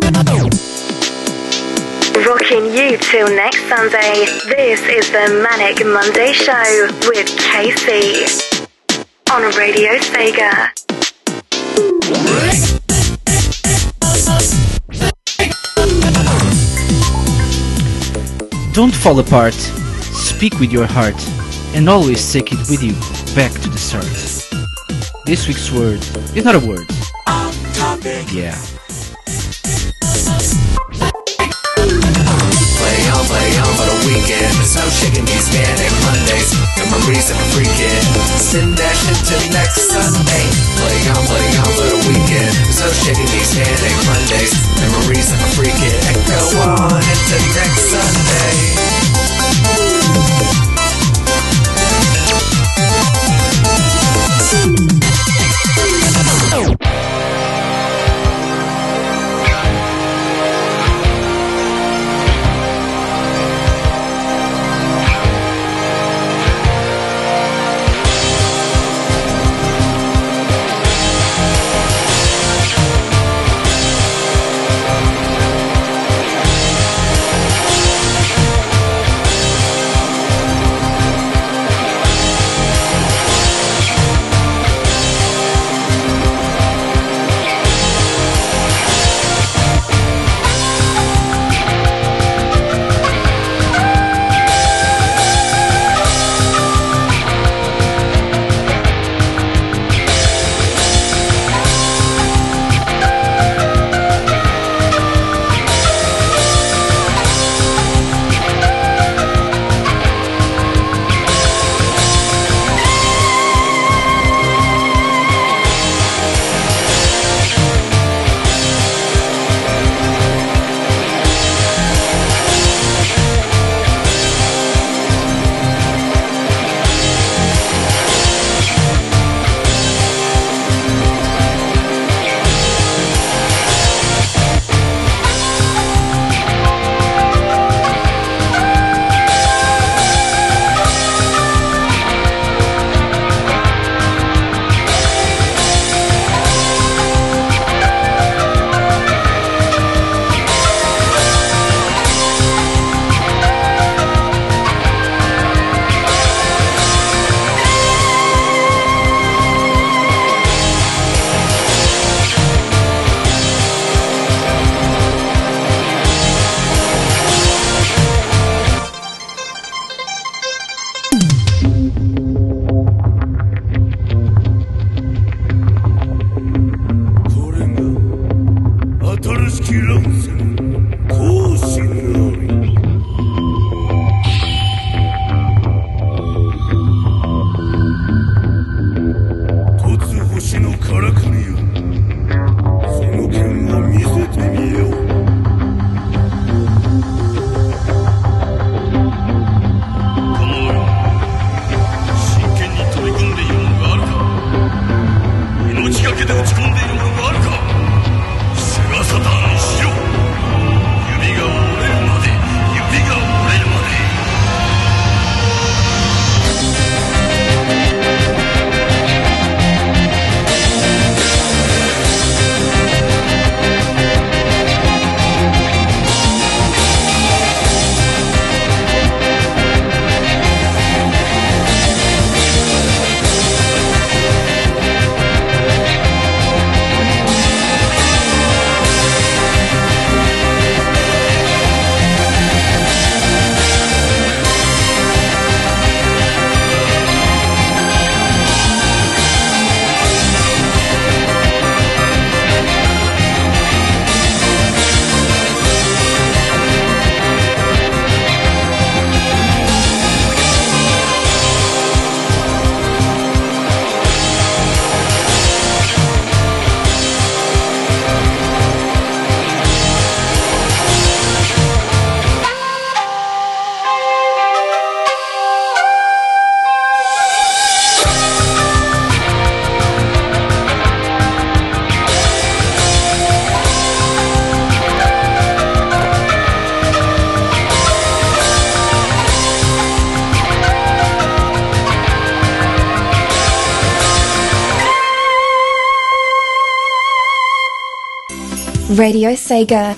Rocking you till next Sunday. This is the Manic Monday Show with Casey on Radio Sega. Don't fall apart. Speak with your heart and always take it with you back to the start. This week's word is not a word. Yeah. Play on for the weekend. There's no shaking these manic Mondays. Memories of a freaking. Send that shit to next Sunday. Play on for the weekend. There's no shaking these manic Mondays. Memories of a freaking. And go on into next Sunday. Radio Sega.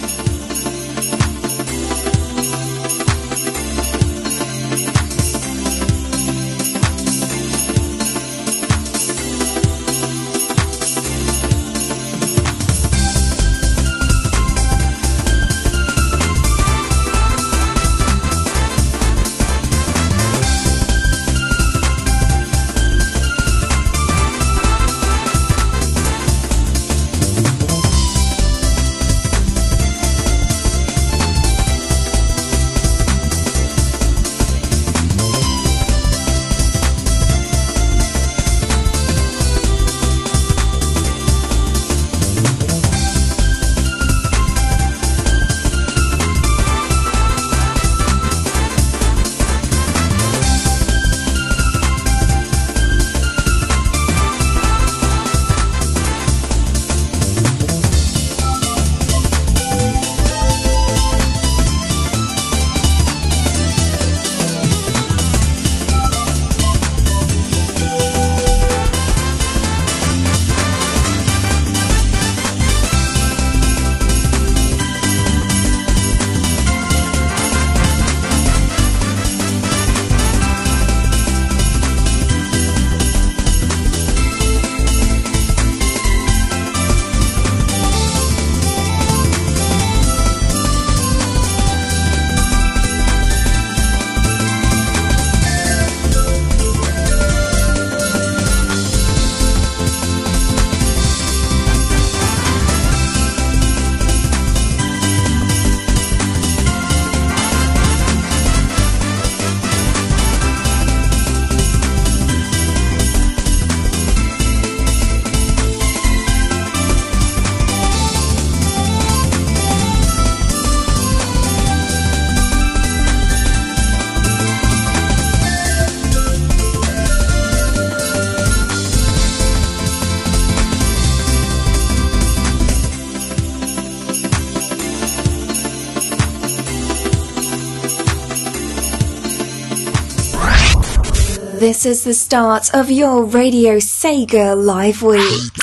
This is the start of your Radio Sega Live Week.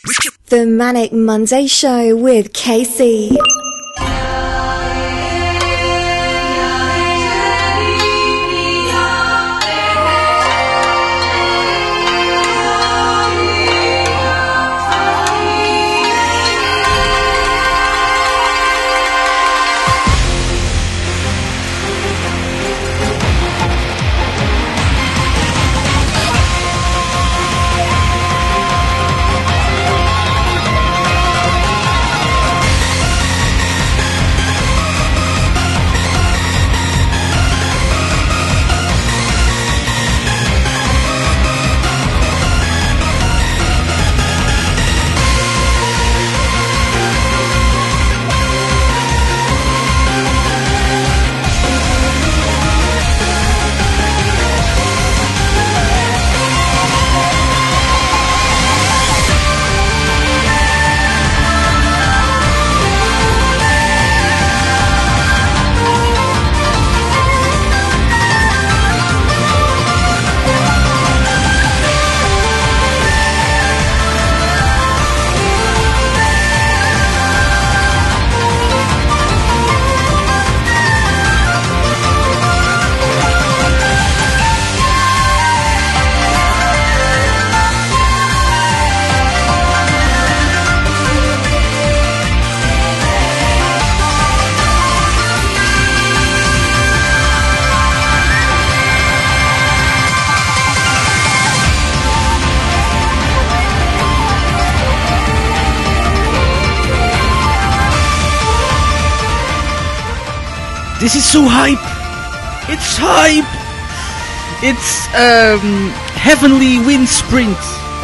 The Manic Monday Show with KC. This is so hype! It's hype! It's Heavenly Wind Sprint,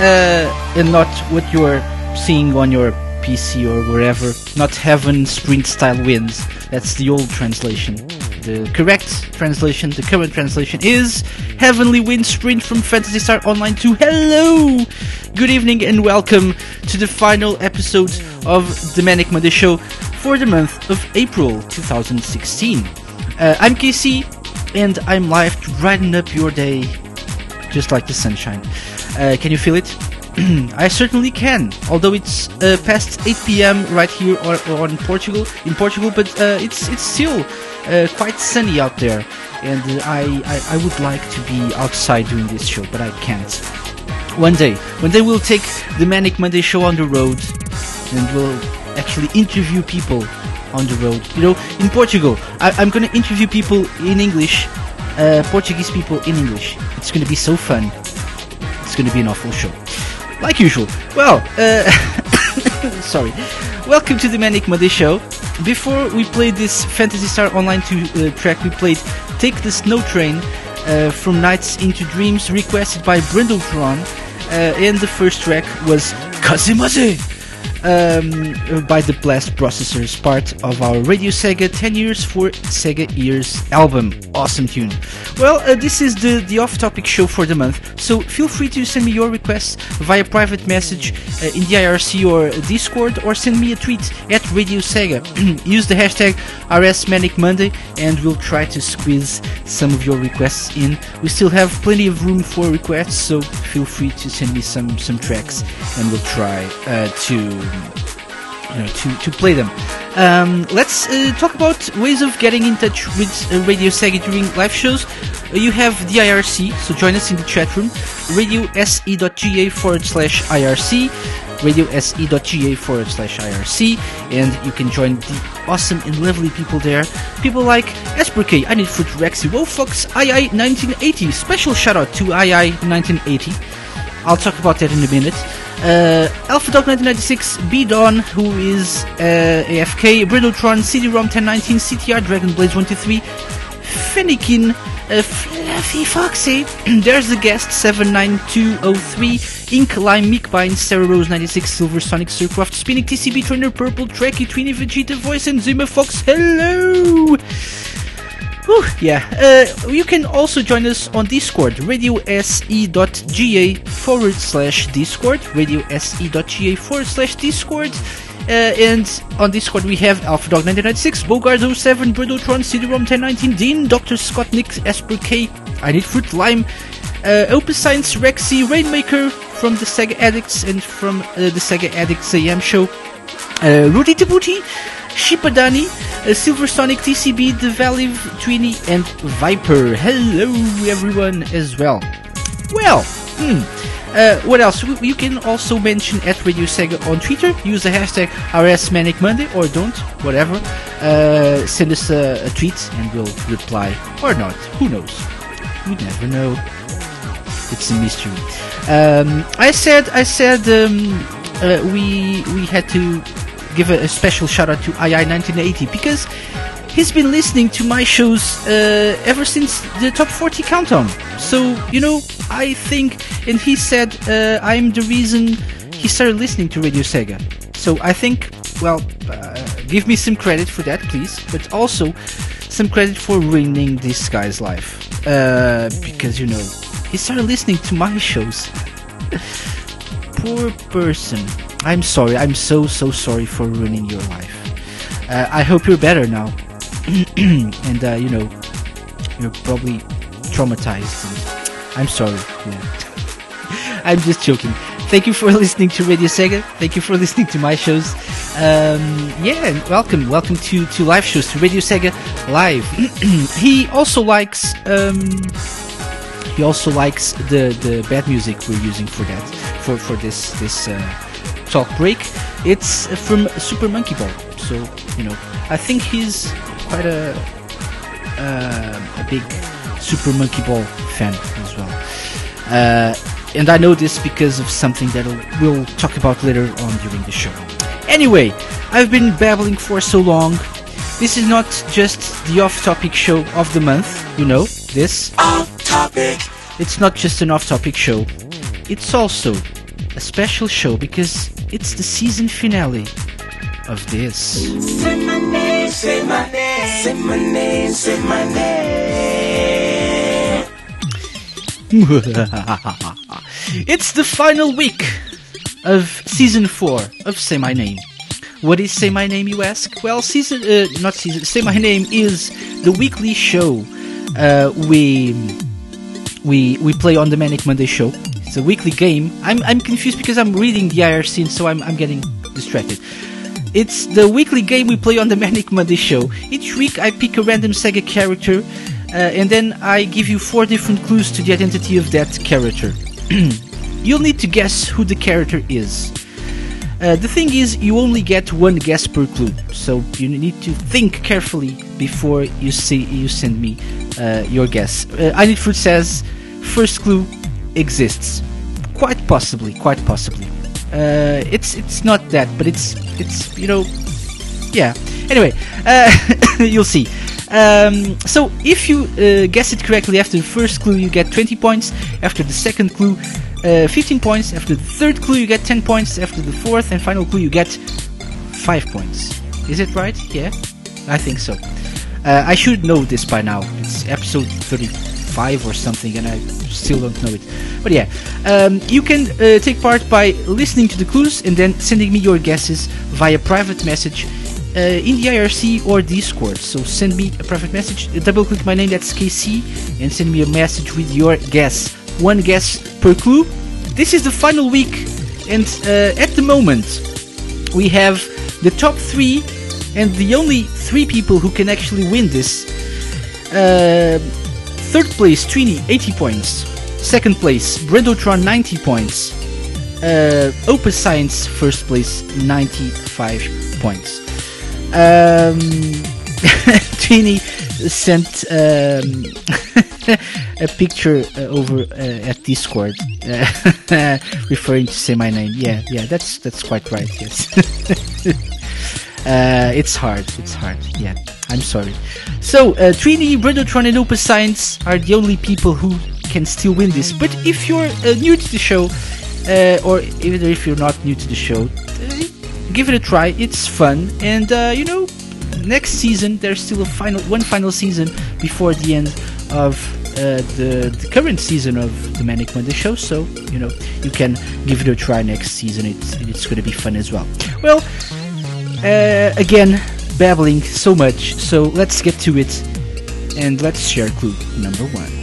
and not what you're seeing on your PC or wherever. Not Heaven Sprint Style Winds. That's the old translation. The correct translation, the current translation is Heavenly Wind Sprint from Phantasy Star Online 2. Hello! Good evening and welcome to the final episode of the Manic Monday Show for the month of April 2016. I'm KC and I'm live to brighten up your day just like the sunshine. Can you feel it? I certainly can. Although it's past 8 p.m. right here or in Portugal, but it's still quite sunny out there, and I would like to be outside doing this show, but I can't. One day we'll take the Manic Monday show on the road, and we'll actually interview people on the road. You know, in Portugal, I'm gonna interview people in English, Portuguese people in English. It's gonna be so fun. It's gonna be an awful show, like usual. Well, sorry. Welcome to the Manic Monday show. Before we played this Phantasy Star Online 2 track, we played Take the Snow Train from Nights into Dreams, requested by Brindletron, and the first track was Kazemaze by the Blast Processors, part of our Radio Sega 10 Years for Sega Years album. Awesome tune. Well, this is the off-topic show for the month, so feel free to send me your requests via private message in the IRC or Discord, or send me a tweet at Radio Sega. Use the hashtag RSManicMonday, and we'll try to squeeze some of your requests in. We still have plenty of room for requests, so feel free to send me some tracks, and we'll try to play them. Let's talk about ways of getting in touch with Radio Sega during live shows. You have the IRC, so join us in the chat room, radiose.ga/IRC, radiose.ga/IRC, and you can join the awesome and lovely people there. People like Esperk, I Need Fruit, Rexy, Wofox, II1980. Special shout out to II1980. I'll talk about that in a minute. AlphaDog1996, B-Don, who is AFK, Brindletron, CD-ROM 1019, CTR, Dragon Blaze 123, Fennekin, Fluffy Foxy, there's the guest 79203, Ink Lime, Meekbine, Sarah Rose 96, Silver Sonic, Sircraft, Spinning, TCB Trainer, Purple, Trekkie, Tweenie, Vegeta Voice, and Zima Fox. Hello! Whew, yeah, you can also join us on Discord, radiose.ga/Discord, radiose.ga/Discord, and on Discord we have AlphaDog1996, Bogard07, Brindletron, CD-ROM 1019, Dean, Dr. Scott, Nick, Esperk, I Need Fruit, Lime, Opus Science, Rexy, Rainmaker from the Sega Addicts and from the Sega Addicts AM show, Rudy Tabuti, Shipadani, Silver Sonic, TCB, The Valive, Tweenie, and Viper. Hello everyone as well. Well, what else? You can also mention at Radio Sega on Twitter. Use the hashtag RSManicMonday, or don't, whatever. Send us a tweet and we'll reply, or not. Who knows? You never know. It's a mystery. I said we had to give a special shout out to II1980 because he's been listening to my shows ever since the Top 40 Countdown. So, you know, I think, and he said I'm the reason he started listening to Radio Sega. So I think, well, give me some credit for that, please, but also some credit for ruining this guy's life. Because, you know, he started listening to my shows. Poor person. I'm sorry. I'm so sorry for ruining your life. I hope you're better now. And, you know, you're probably traumatized. And I'm sorry. Yeah. I'm just joking. Thank you for listening to Radio Sega. Thank you for listening to my shows. Yeah, welcome to live shows, to Radio Sega Live. He also likes the bad music we're using for that, for this talk break. It's from Super Monkey Ball, so you know, I think he's quite a big Super Monkey Ball fan as well. And I know this because of something that we'll talk about later on during the show. Anyway, I've been babbling for so long. This is not just the off-topic show of the month, you know, this. Off-topic! It's not just an off-topic show. It's also a special show because it's the season finale of this. Say my name, say my name, say my name, say my name. It's the final week of season 4 of Say My Name. What is Say My Name, you ask? Well, Say My Name is the weekly show we play on the Manic Monday show. It's a weekly game. I'm confused because I'm reading the IRC, so I'm getting distracted. It's the weekly game we play on the Manic Monday show. Each week I pick a random Sega character, and then I give you 4 different clues to the identity of that character. You'll need to guess who the character is. The thing is, you only get 1 guess per clue, so you need to think carefully before you send me your guess. I Need Fruit says, first clue exists. Quite possibly. It's not that, but it's yeah. Anyway, you'll see. So if you guess it correctly after the first clue, you get 20 points. After the second clue, 15 points. After the third clue, you get 10 points. After the fourth and final clue, you get 5 points. Is it right? Yeah, I think so. I should know this by now. It's episode 35 or something, and I still don't know it. But yeah, you can take part by listening to the clues and then sending me your guesses via private message in the IRC or Discord. So send me a private message, double click my name, that's KC, and send me a message with your guess. 1 guess per clue. This is the final week, and at the moment we have the top 3 and the only 3 people who can actually win this. Third place, Trini, 80 points. Second place, Brendotron, 90 points. Opus Science, first place, 95 points. Trini sent a picture over at Discord referring to say my name. Yeah, that's quite right, yes. It's hard, yeah. I'm sorry. So, Trini, Brendotron and Opus Science are the only people who can still win this. But if you're new to the show, or even if you're not new to the show, give it a try. It's fun, and next season there's still one final season before the end of the current season of the Manic Monday show. So you can give it a try next season. It's going to be fun as well. Well, again, babbling so much, so let's get to it and let's share clue number 1.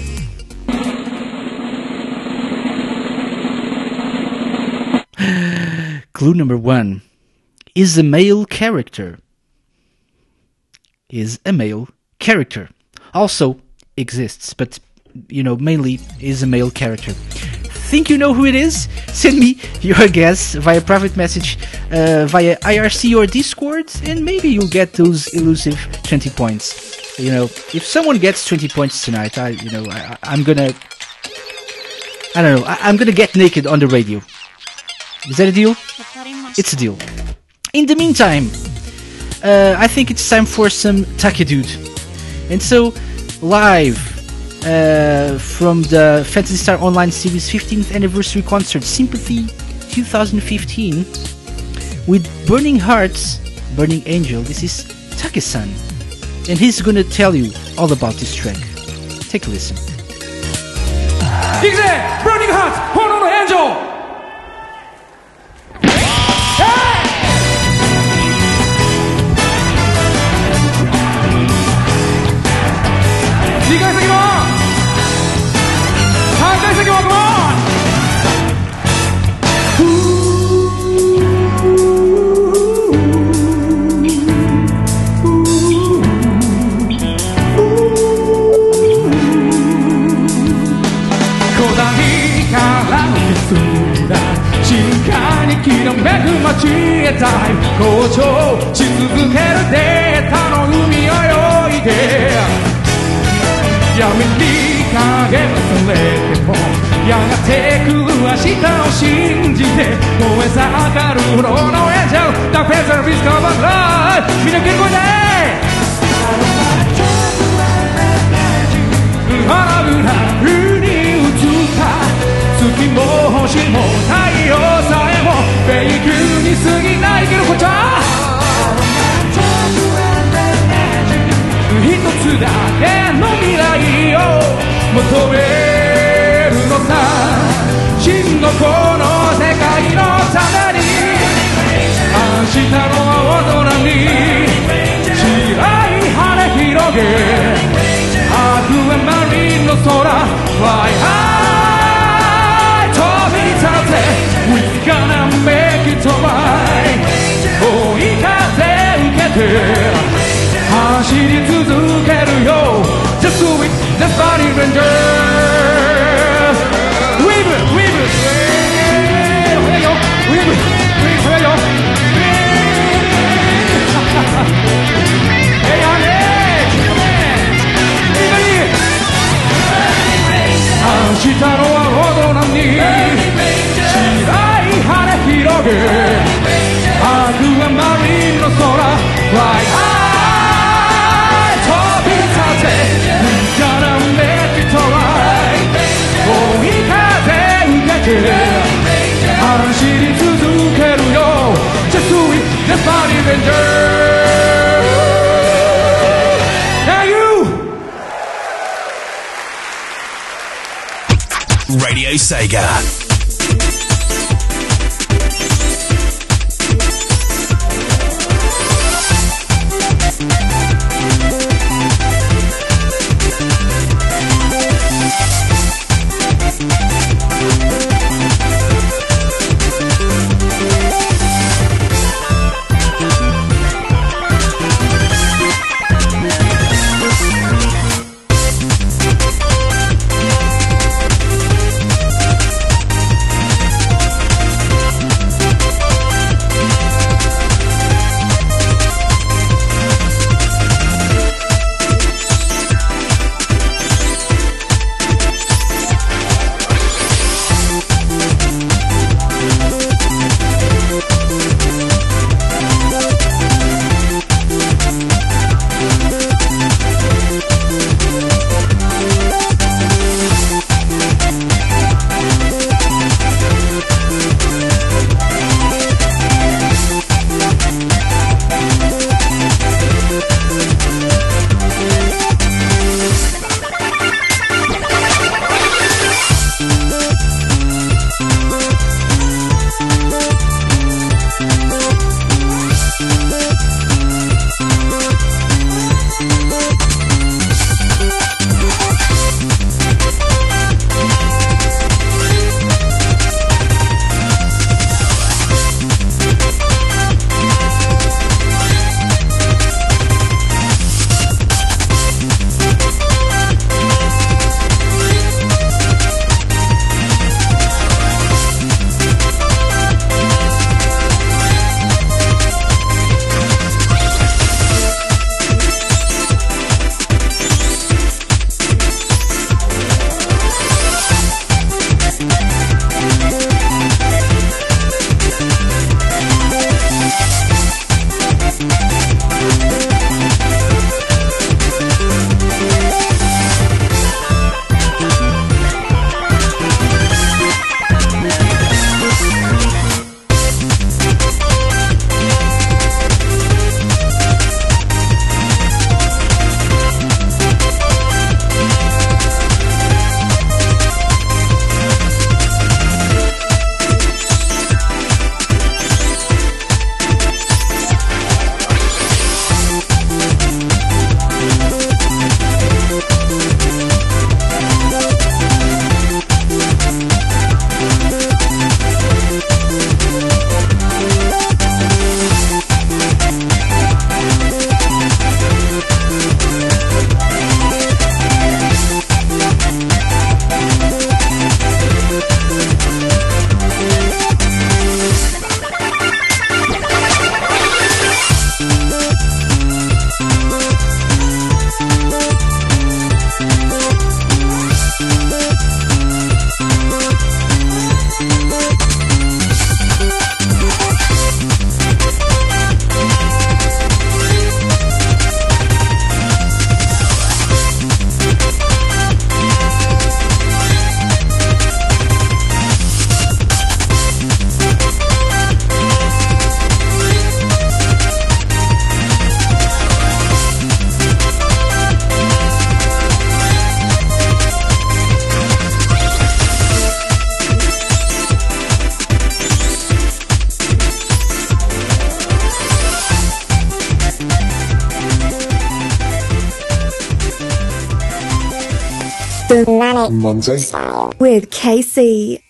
Clue number 1 is a male character. Also exists, but mainly is a male character. Think you know who it is? Send me your guess via private message, via IRC or Discord, and maybe you'll get those elusive 20 points. If someone gets 20 points tonight, I'm gonna get naked on the radio. Is that a deal? It's a deal. In the meantime, I think it's time for some Takedude. And so, live from the Phantasy Star Online Series 15th Anniversary Concert Sympathy 2015 with Burning Hearts, Burning Angel, this is Take-san. And he's gonna tell you all about this track. Take a listen. Burning Hearts, Honono Angel! You guys come on! How guys come on! Fly high, 走り続けるよ Just do it, just body ranger Wave, wave 速いよ Wave, wave 速いよいやね君のねみんなに明日のはほどなに白い羽広げアクアマリンの空 Fly high 飛び立て We gonna make it alright 追い風受けて走り続けるよ Just do it, just body ranger Thank you Radio Sega. The Manic Monday with KC.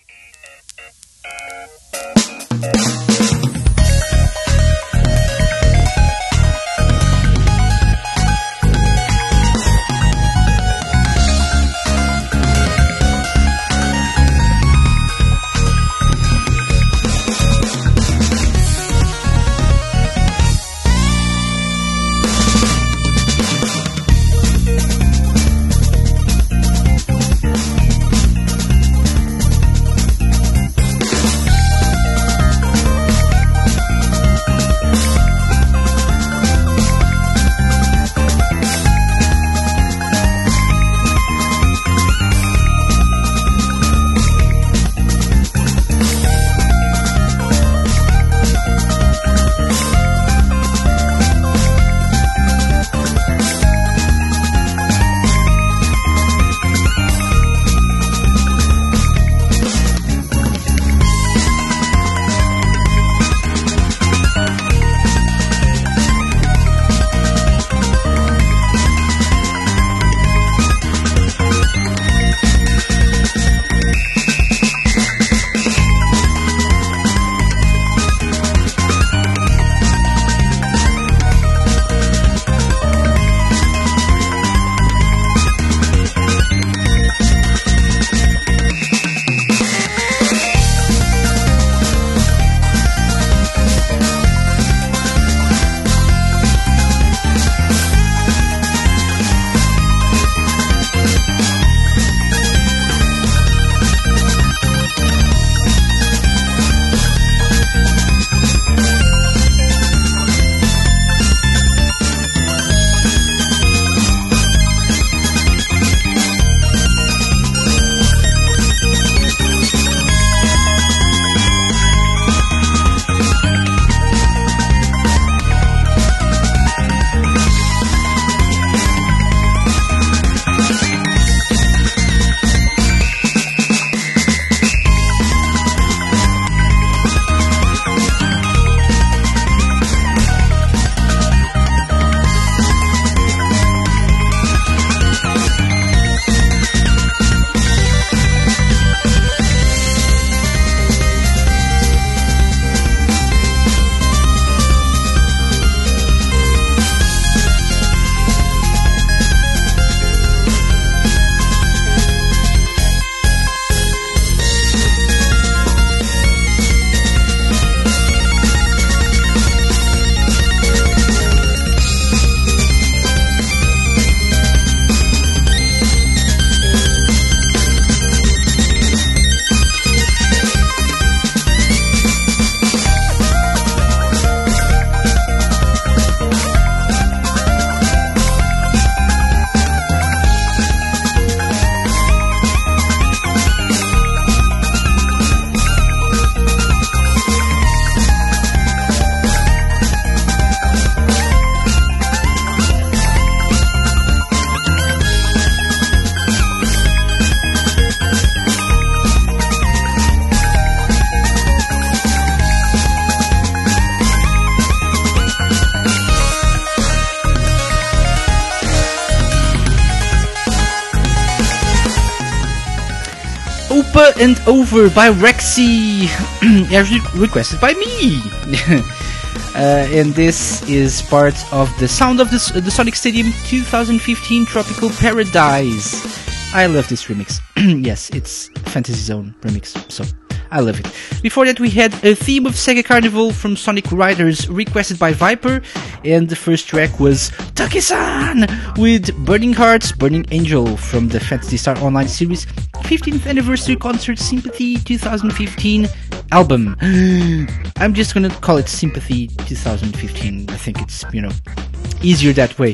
Over and Over by Rexy, requested by me. And this is part of the Sound of the Sonic Stadium 2015 Tropical Paradise. I love this remix. Yes, it's Fantasy Zone remix, so I love it. Before that, we had a theme of Sega Carnival from Sonic Riders requested by Viper, and the first track was Taki-san with Burning Hearts, Burning Angel from the Phantasy Star Online Series 15th Anniversary Concert Sympathy 2015 album. I'm just gonna call it Sympathy 2015. I think it's, easier that way.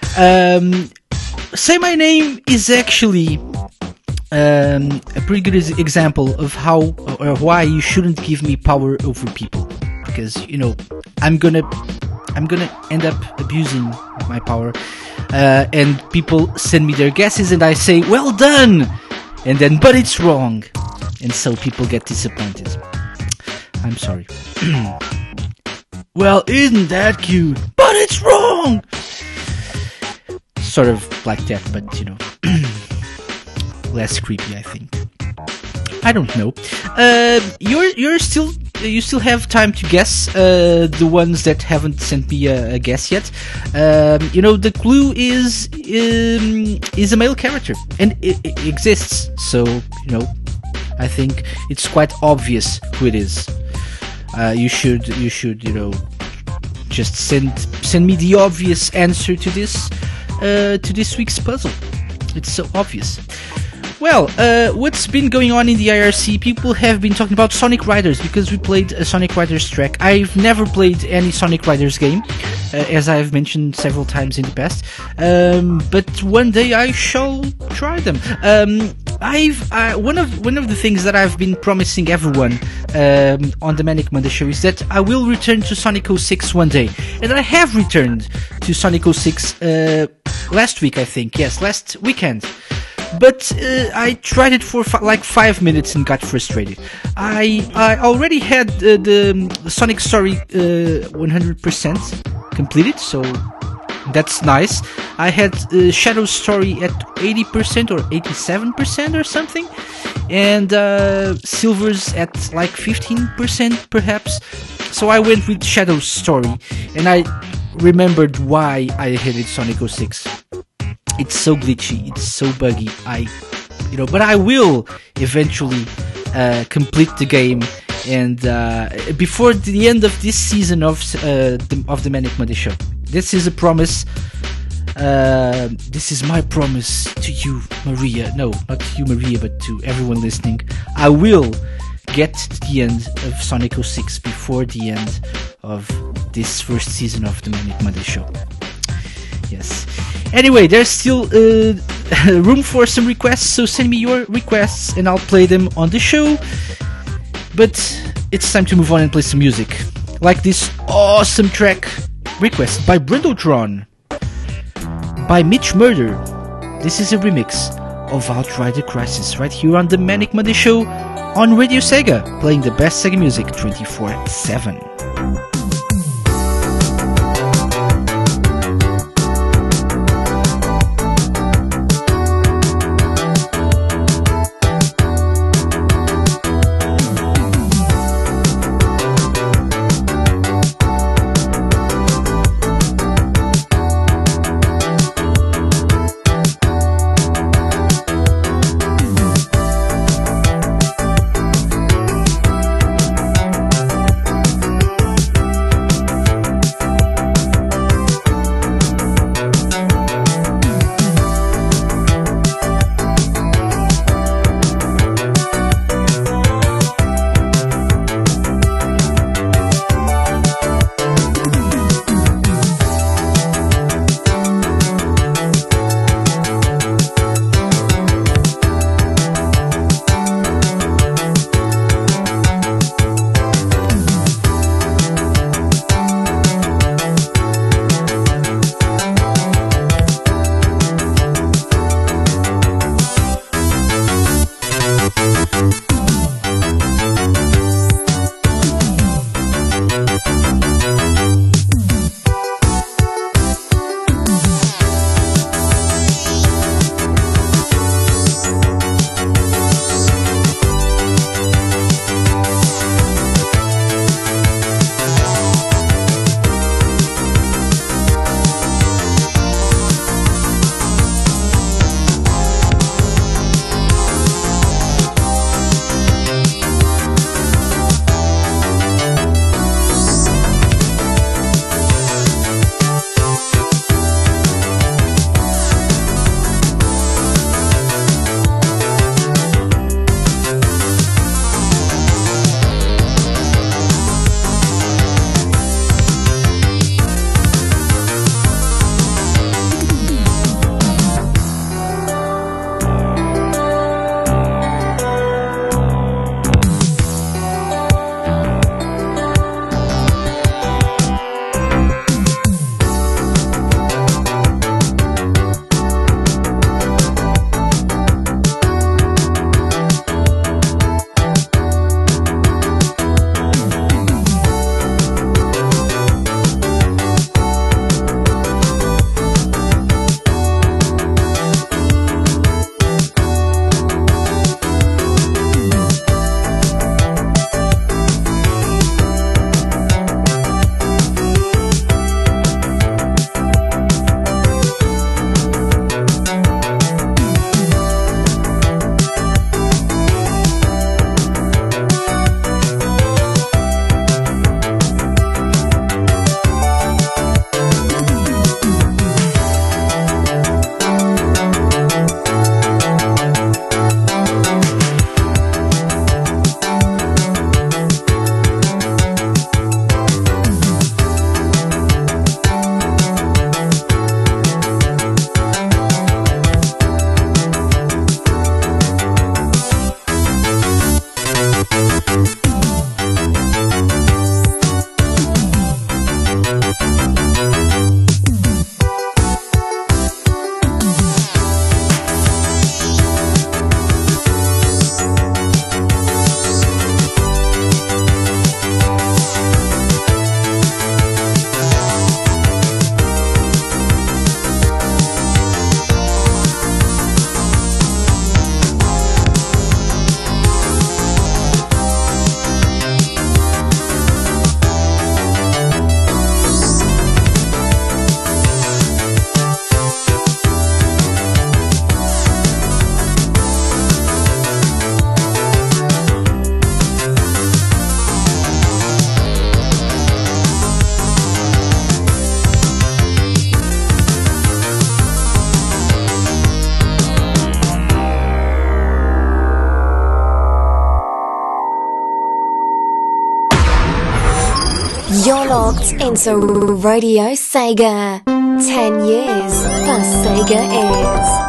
Say My Name is actually a pretty good example of how or why you shouldn't give me power over people, because I'm gonna end up abusing my power, and people send me their guesses and I say well done, and then but it's wrong, and so people get disappointed. I'm sorry. Well, isn't that cute? But it's wrong. Sort of like that, but less creepy, I think. I don't know. You still have time to guess. The ones that haven't sent me a guess yet. The clue is a male character, and it exists. So I think it's quite obvious who it is. You should just send me the obvious answer to this week's puzzle. It's so obvious. Well, what's been going on in the IRC? People have been talking about Sonic Riders, because we played a Sonic Riders track. I've never played any Sonic Riders game, as I've mentioned several times in the past, but one day I shall try them. One of the things that I've been promising everyone on the Manic Monday show is that I will return to Sonic 06 one day, and I have returned to Sonic 06 last week, I think. Yes, last weekend. But I tried it for like 5 minutes and got frustrated. I already had the Sonic Story 100% completed, so that's nice. I had Shadow's Story at 80% or 87% or something, and Silver's at like 15% perhaps. So I went with Shadow's Story, and I remembered why I hated Sonic 06. It's so glitchy, it's so buggy. But I will eventually complete the game, and before the end of this season of the Manic Monday show. This is a promise. This is my promise to you, Maria. No, not to you, Maria, but to everyone listening. I will get to the end of Sonic 06 before the end of this first season of the Manic Monday show. Yes. Anyway, there's still room for some requests, so send me your requests and I'll play them on the show. But it's time to move on and play some music. Like this awesome track requested by Brindletron by Mitch Murder. This is a remix of Outrider Crisis right here on the Manic Monday show on Radio Sega, playing the best Sega music 24/7. locked into Radio Sega. 10 years for Sega is.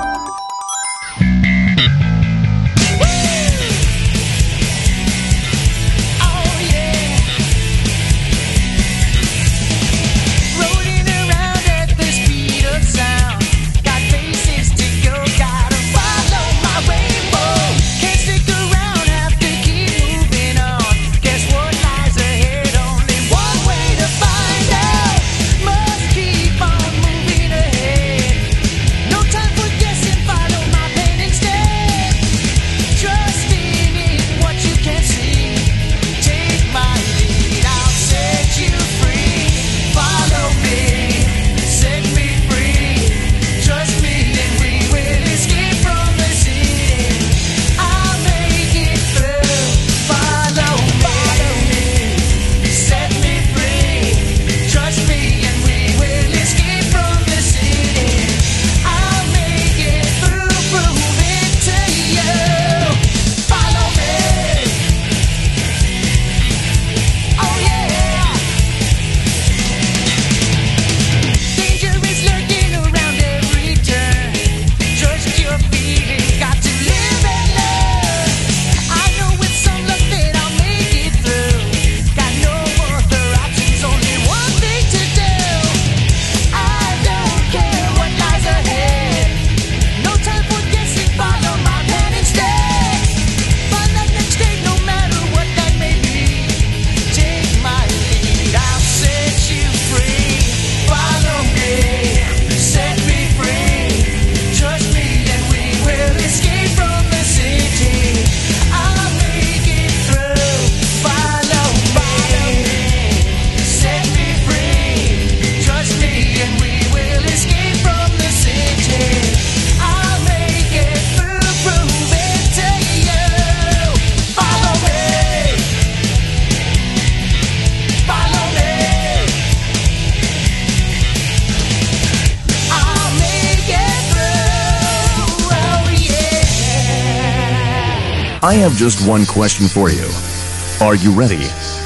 I have just one question for you. Are you ready?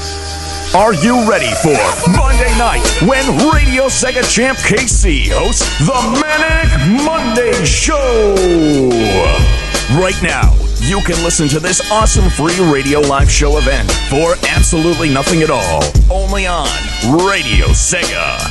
Are you ready for Monday night when Radio Sega champ KC hosts the Manic Monday Show? Right now, you can listen to this awesome free radio live show event for absolutely nothing at all. Only on Radio Sega.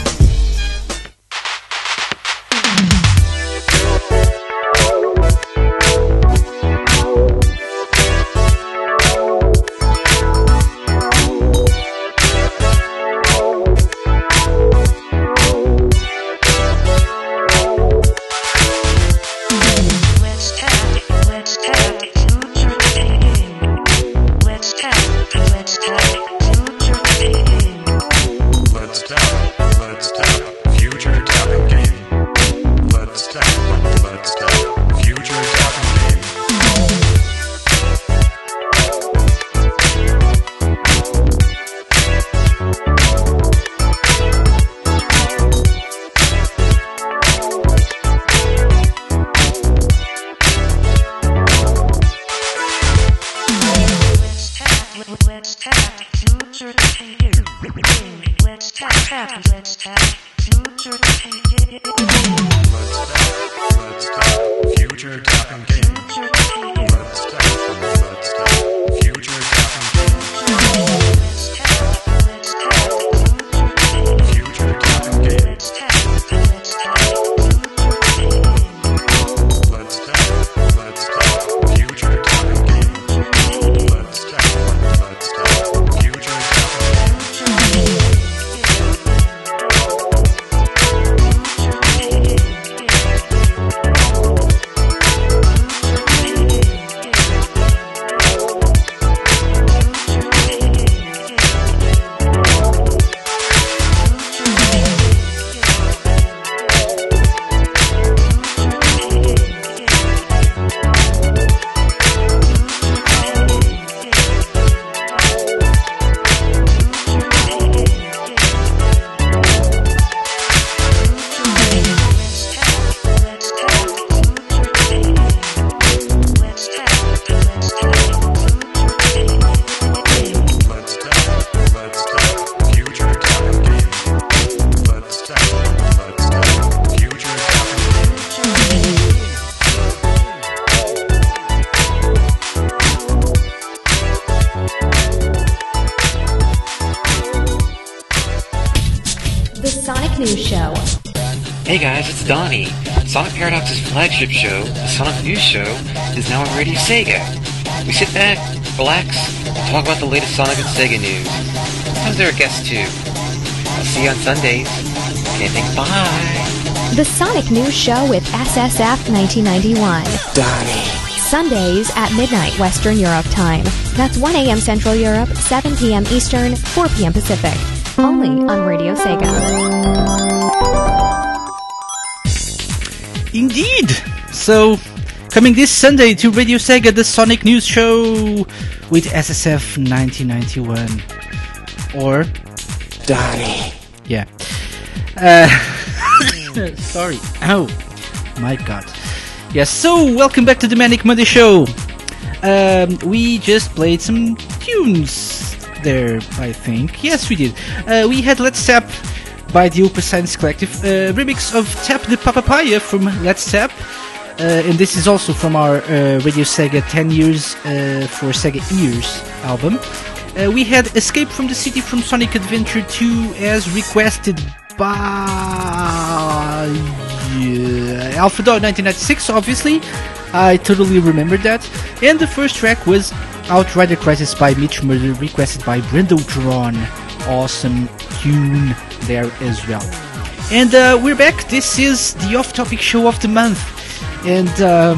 Hey guys, it's Donnie. Sonic Paradox's flagship show, the Sonic News Show, is now on Radio Sega. We sit back, relax, and talk about the latest Sonic and Sega news. Sometimes there are guests too. I'll see you on Sundays. Okay, thanks, bye. The Sonic News Show with SSF 1991. Donnie. Sundays at midnight Western Europe time. That's 1 a.m. Central Europe, 7 p.m. Eastern, 4 p.m. Pacific. Only on Radio Sega. Indeed! So, coming this Sunday to Radio Sega, the Sonic News Show with SSF 1991. Or... Donnie. Yeah. Sorry. Oh, my God. Yes, so welcome back to the Manic Monday Show. We just played some tunes there, I think. Yes, we did. We had Let's Tap by the Opus Science Collective, remix of Tap the Papapaya from Let's Tap. And this is also from our Radio Sega 10 Years for Sega Ears album. We had Escape from the City from Sonic Adventure 2 as requested by Alpha Dog 1996, obviously. I totally remembered that. And the first track was Outrider Crisis by Mitch Murder, requested by Brendo Tron. Awesome tune there as well. And we're back. This is the off-topic show of the month. And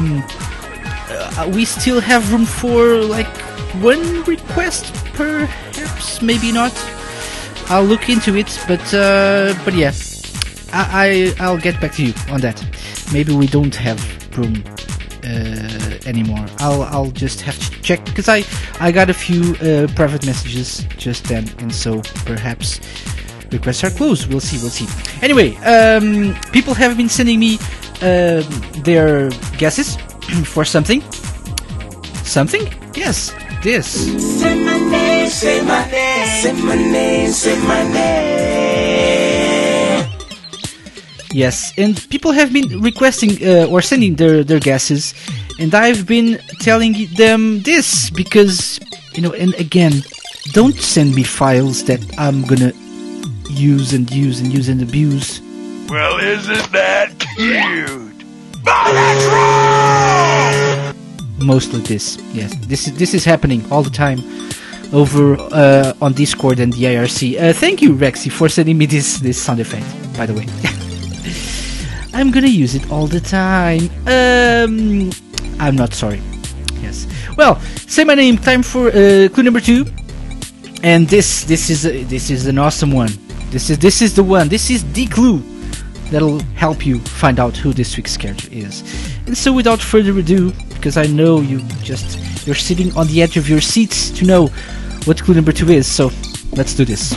we still have room for like one request, perhaps, maybe not. I'll look into it, but yeah, I'll get back to you on that. Maybe we don't have room anymore. I'll just have to check, because I got a few private messages just then, and so perhaps requests are closed. We'll see. Anyway, people have been sending me their guesses for something. Something? Yes, this. Say my name, say my name, say my name, say my name. Yes, and people have been requesting or sending their guesses, and I've been telling them this because, and again, don't send me files that I'm gonna use and abuse. Well, isn't that cute? Mostly this, yes. This is happening all the time over on Discord and the IRC. Thank you, Rexy, for sending me this sound effect, by the way. I'm gonna use it all the time. I'm not sorry. Yes. Well, say my name. Time for clue number 2, and this is an awesome one. This is the one. This is the clue that'll help you find out who this week's character is. And so, without further ado, because I know you're sitting on the edge of your seats to know what clue number 2 is. So, let's do this.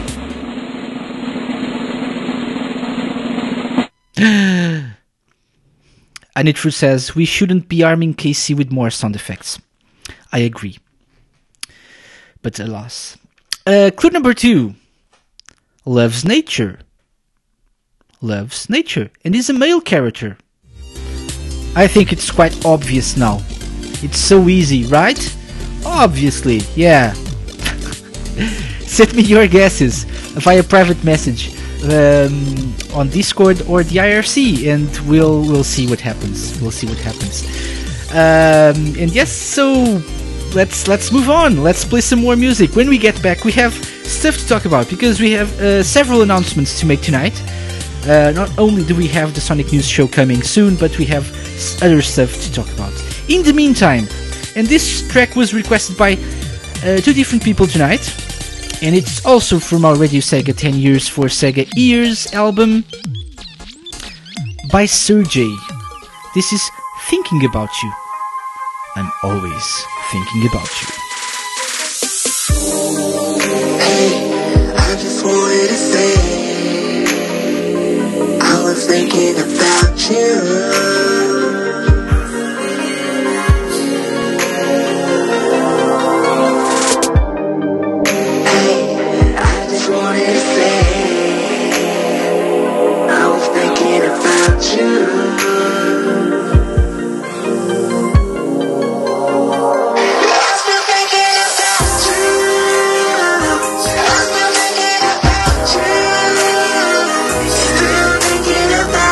Anitru says, we shouldn't be arming KC with more sound effects. I agree. But alas. Clue number 2. Loves nature. Loves nature. And is a male character. I think it's quite obvious now. It's so easy, right? Obviously, yeah. Send me your guesses via private message. On Discord or the IRC, and we'll see what happens. And yes, so let's move on. Let's play some more music. When we get back, we have stuff to talk about because we have several announcements to make tonight. Not only do we have the Sonic News Show coming soon, but we have other stuff to talk about. In the meantime, and this track was requested by 2 different people tonight. And it's also from our Radio Sega 10 Years for Sega Ears album by Sergey. This is Thinking About You. I'm always thinking about you. Hey, I just wanted to say I was thinking about you. Thinking about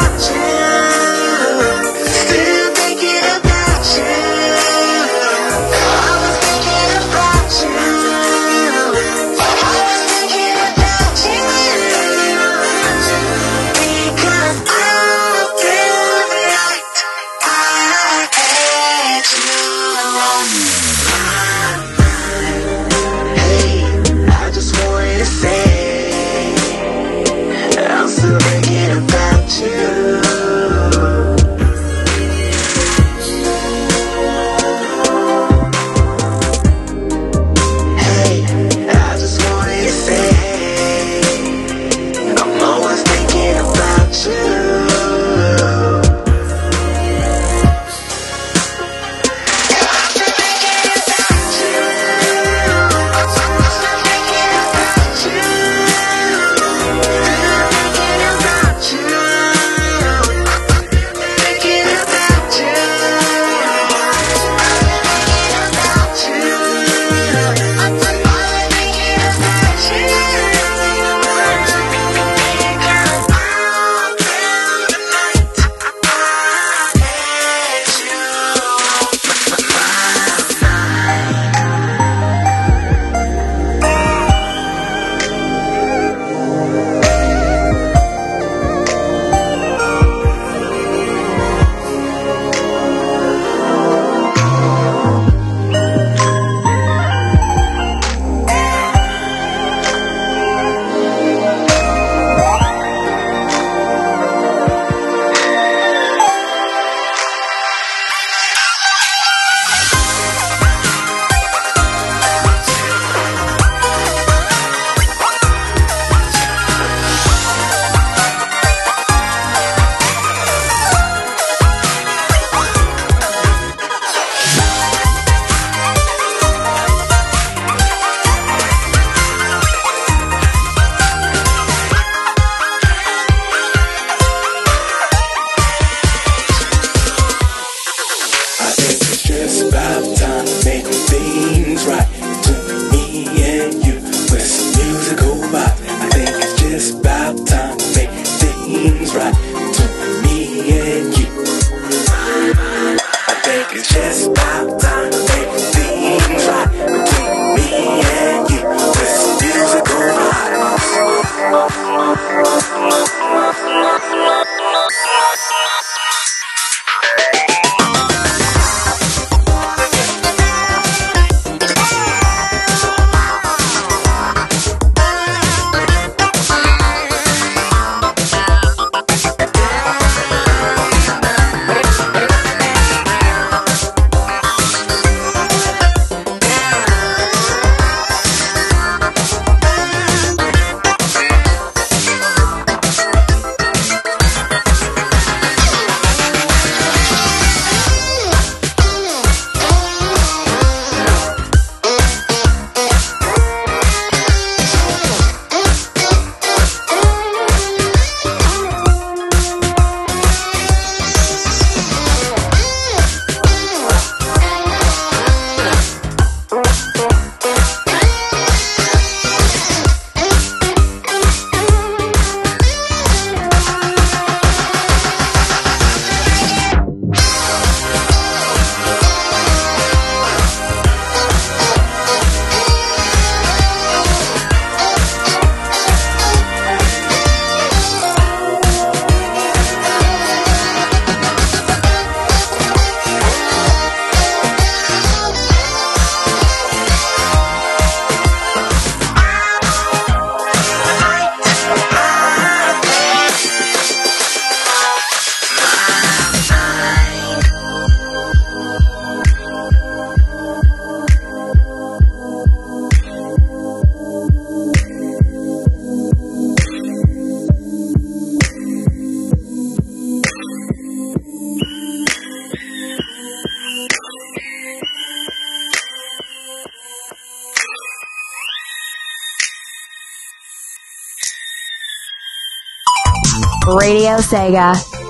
Radio Sega.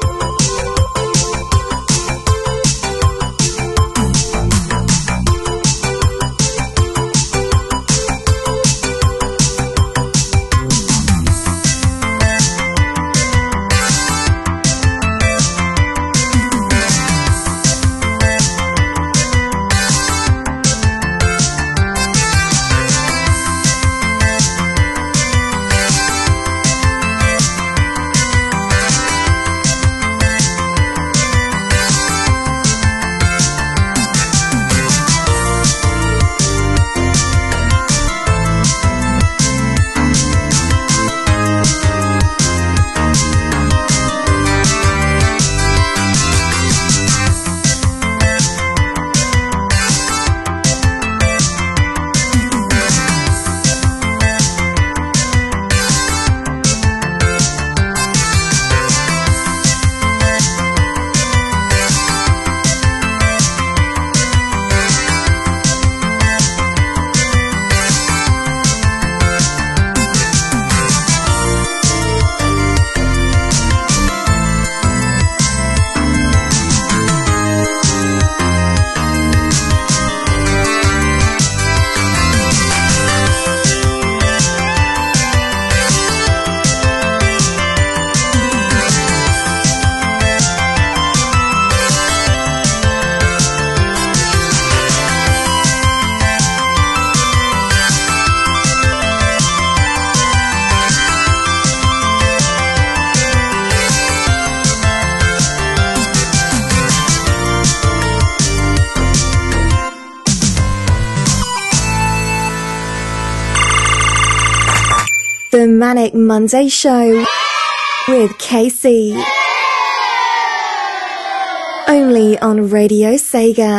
The Manic Monday Show with Casey. Only on Radio Sega.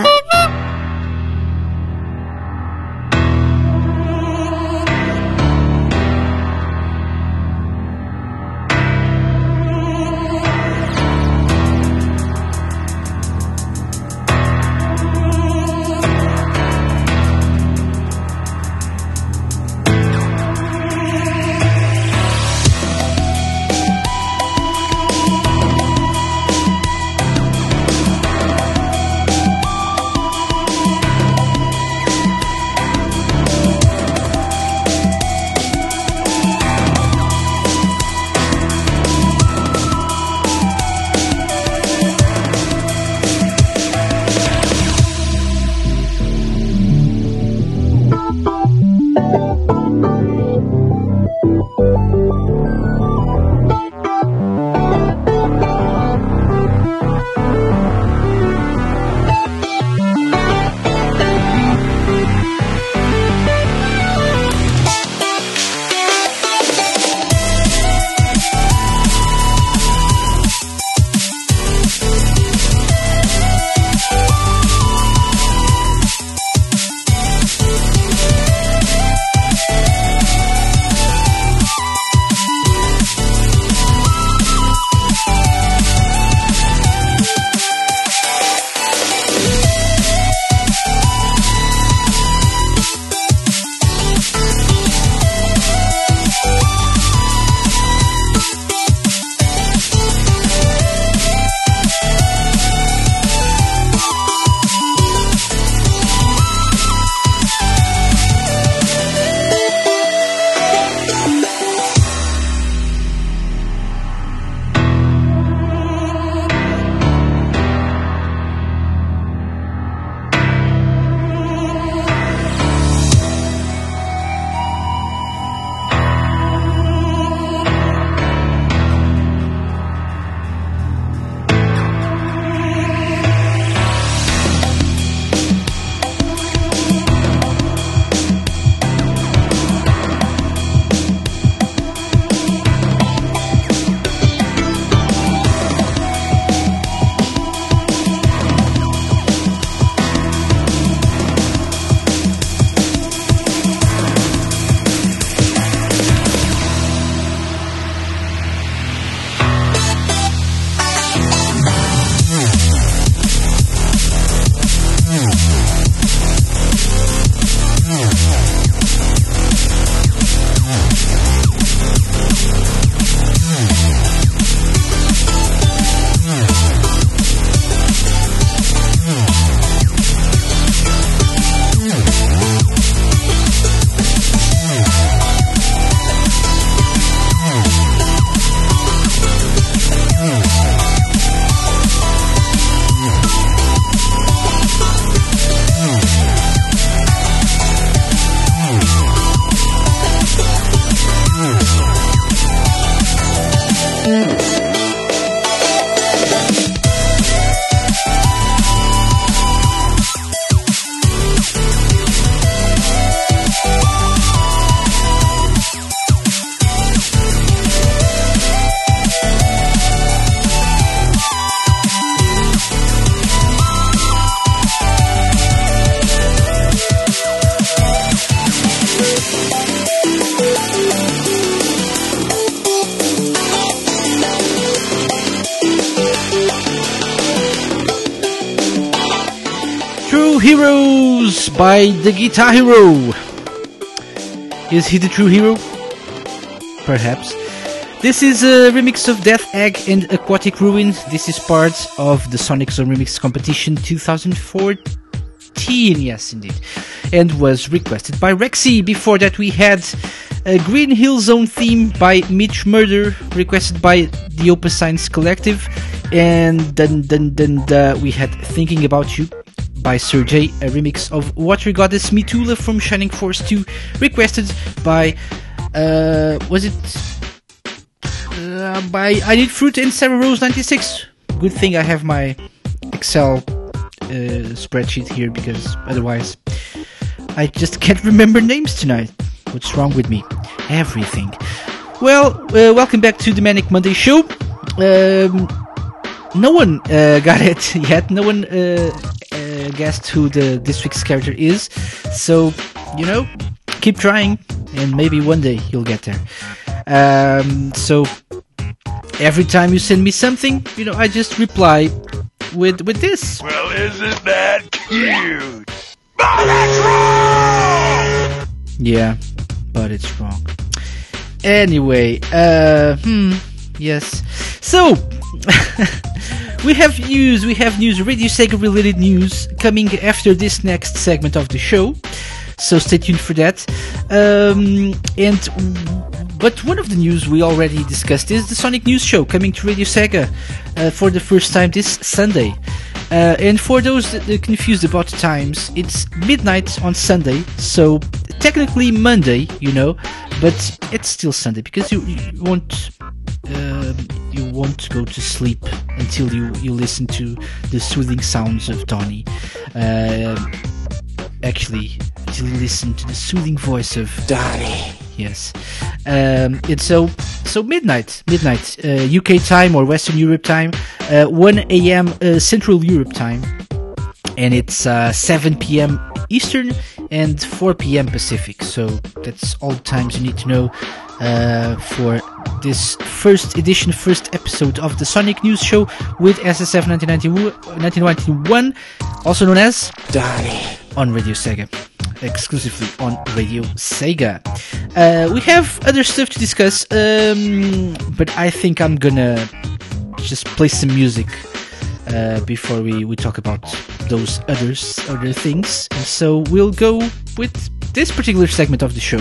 True Heroes by the Guitar Hero. Is he the true hero? Perhaps. This is a remix of Death Egg and Aquatic Ruin. This is part of the Sonic Zone Remix Competition 2014, yes indeed, and was requested by Rexy. Before that we had a Green Hill Zone theme by Mitch Murder, requested by the Open Science Collective, and then we had Thinking About You by Sergey, a remix of Water Goddess Mitula from Shining Force 2, requested by by I Need Fruit and Sarah Rose 96. Good thing I have my Excel spreadsheet here, because otherwise I just can't remember names tonight. What's wrong with me? Everything. Well, welcome back to the Manic Monday show. No one got it yet. No one guessed who this week's character is. So, keep trying, and maybe one day you'll get there. So every time you send me something, I just reply with this. Well, isn't that cute? But it's wrong! Yeah, but it's wrong. Anyway, yes. So, we have news, Radio Sega related news coming after this next segment of the show. So stay tuned for that. But one of the news we already discussed is the Sonic News Show coming to Radio Sega for the first time this Sunday. And for those that are confused about the times, it's midnight on Sunday, so technically Monday, but it's still Sunday, because you won't go to sleep until you listen to the soothing sounds of Donnie. Actually, until you listen to the soothing voice of Donnie. Yes. It's so midnight, UK time or Western Europe time, 1 a.m. Central Europe time, and it's 7 p.m. Eastern and 4 p.m. Pacific. So that's all the times you need to know for this first episode of the Sonic News Show with SSF 1991, also known as Donnie, on Radio Sega. Exclusively on Radio Sega. We have other stuff to discuss, but I think I'm gonna just play some music before we talk about those other things. And so we'll go with this particular segment of the show.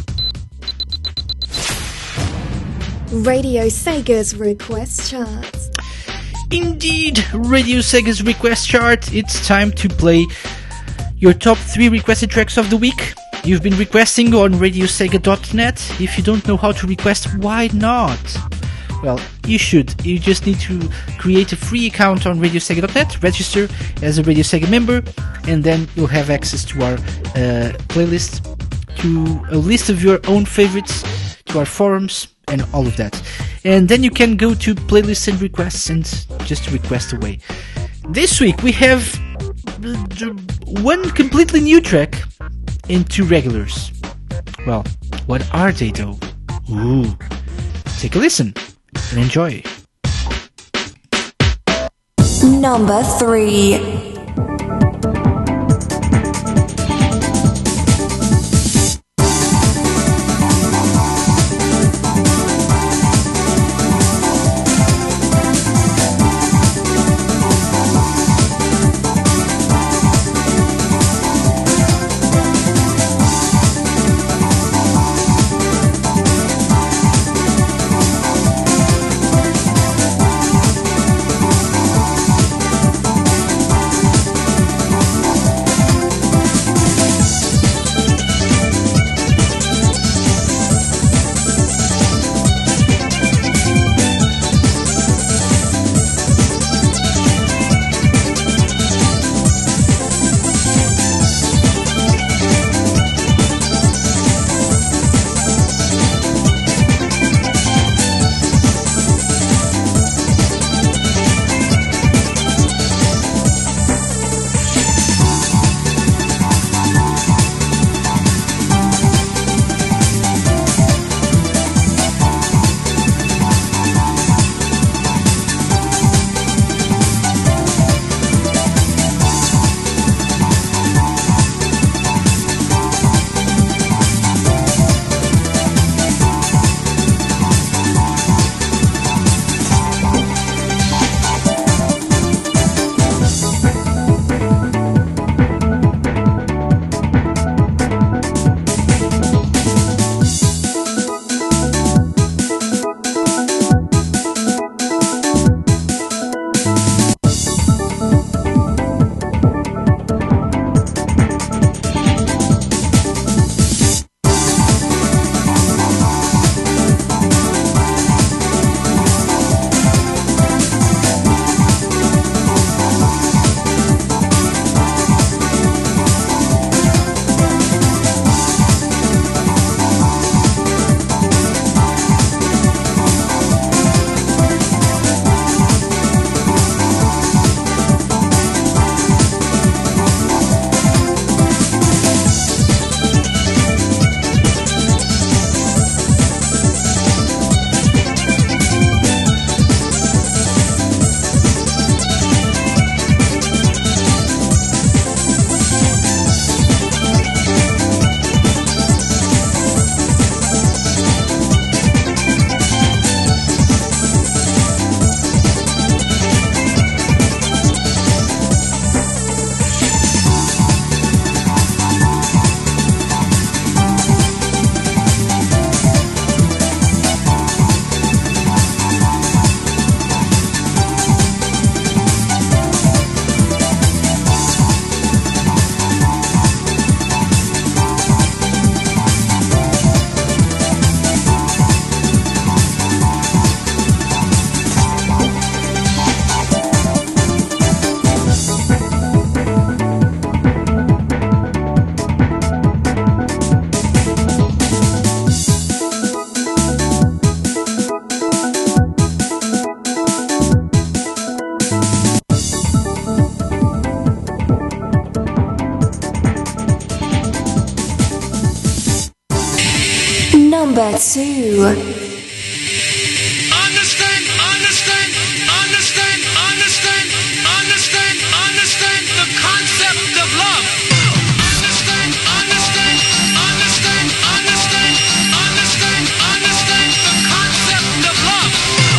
Radio Sega's Request Chart. Indeed, Radio Sega's Request Chart. It's time to play your top 3 requested tracks of the week. You've been requesting on radiosega.net. If you don't know how to request, why not? Well, you should. You just need to create a free account on radiosega.net, register as a Radio Sega member, and then you'll have access to our playlist, to a list of your own favorites, to our forums, and all of that. And then you can go to playlists and requests and just request away. This week we have one completely new track and 2 regulars. Well, what are they though? Ooh, take a listen and enjoy. Number 3. number 2. Understand the concept of love. Understand the concept of love.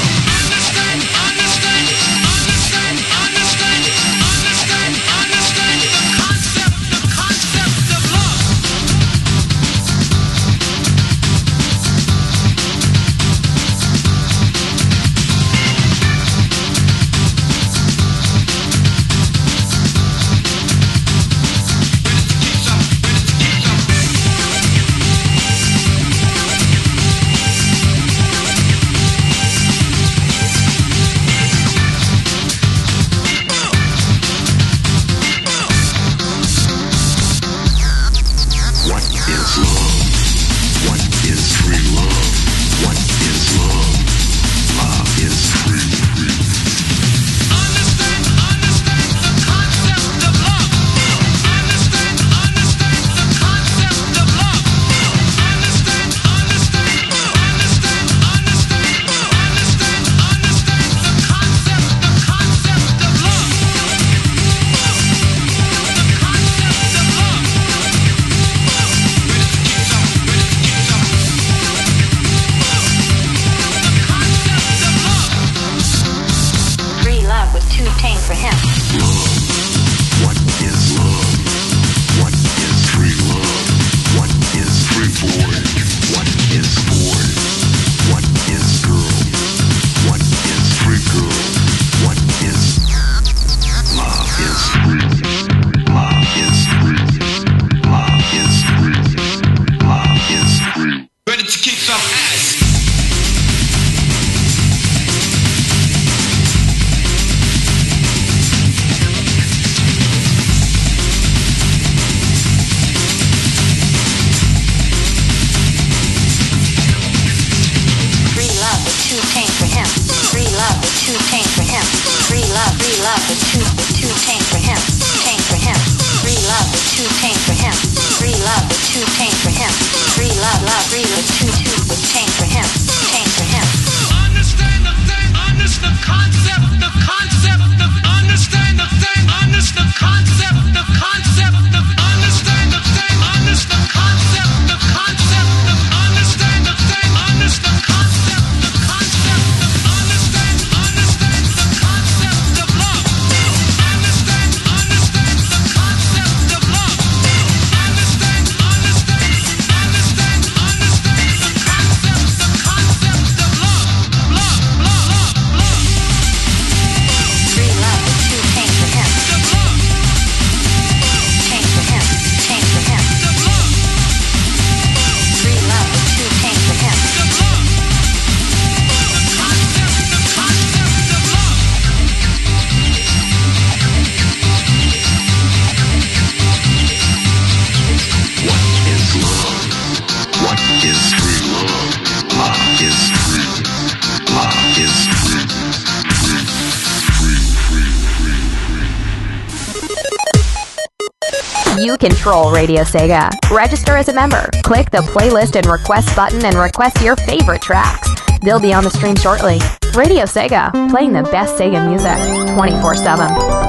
You control Radio Sega. Register as a member. Click the playlist and request button and request your favorite tracks. They'll be on the stream shortly. Radio Sega, playing the best Sega music 24/7.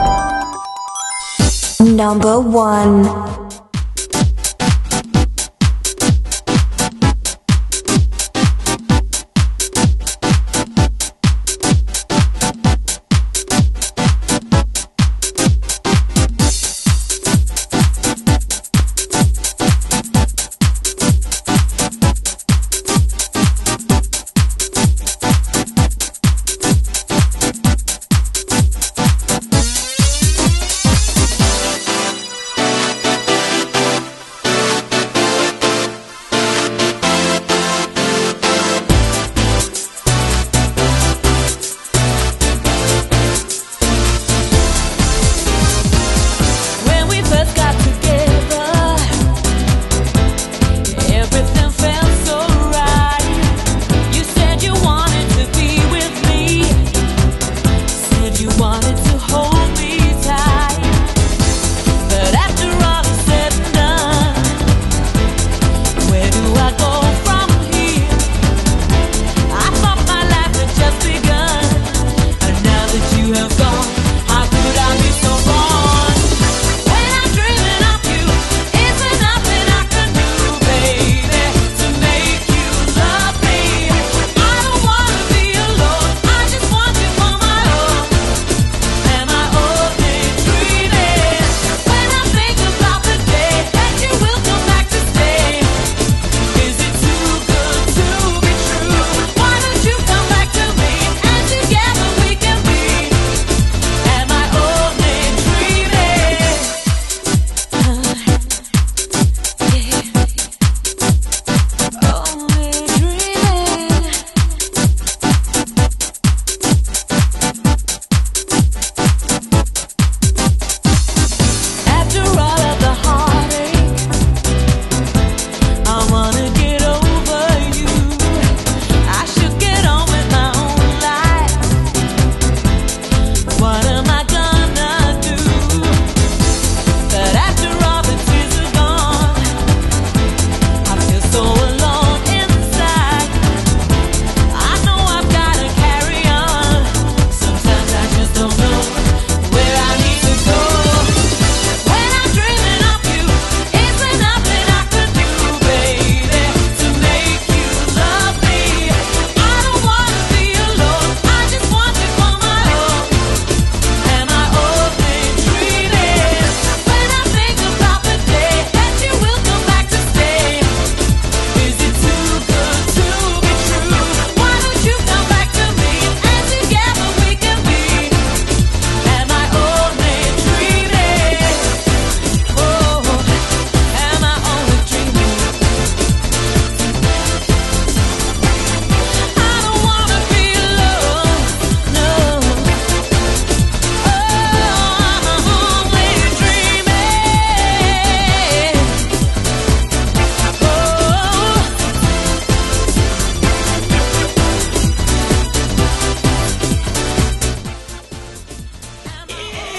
Number 1. Where do I go from here?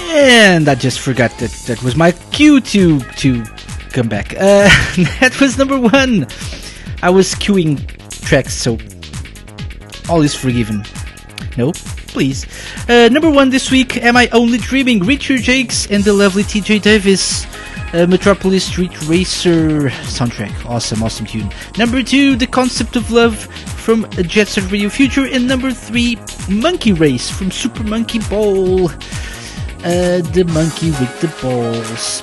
And I just forgot that was my cue to come back. That was number 1. I was queuing tracks, so all is forgiven. No, please. Number 1 this week, Am I Only Dreaming? Richard Jakes and the lovely TJ Davis. Metropolis Street Racer soundtrack. Awesome tune. Number 2, The Concept of Love from Jet Set Radio Future. And number 3, Monkey Race from Super Monkey Ball. The monkey with the balls.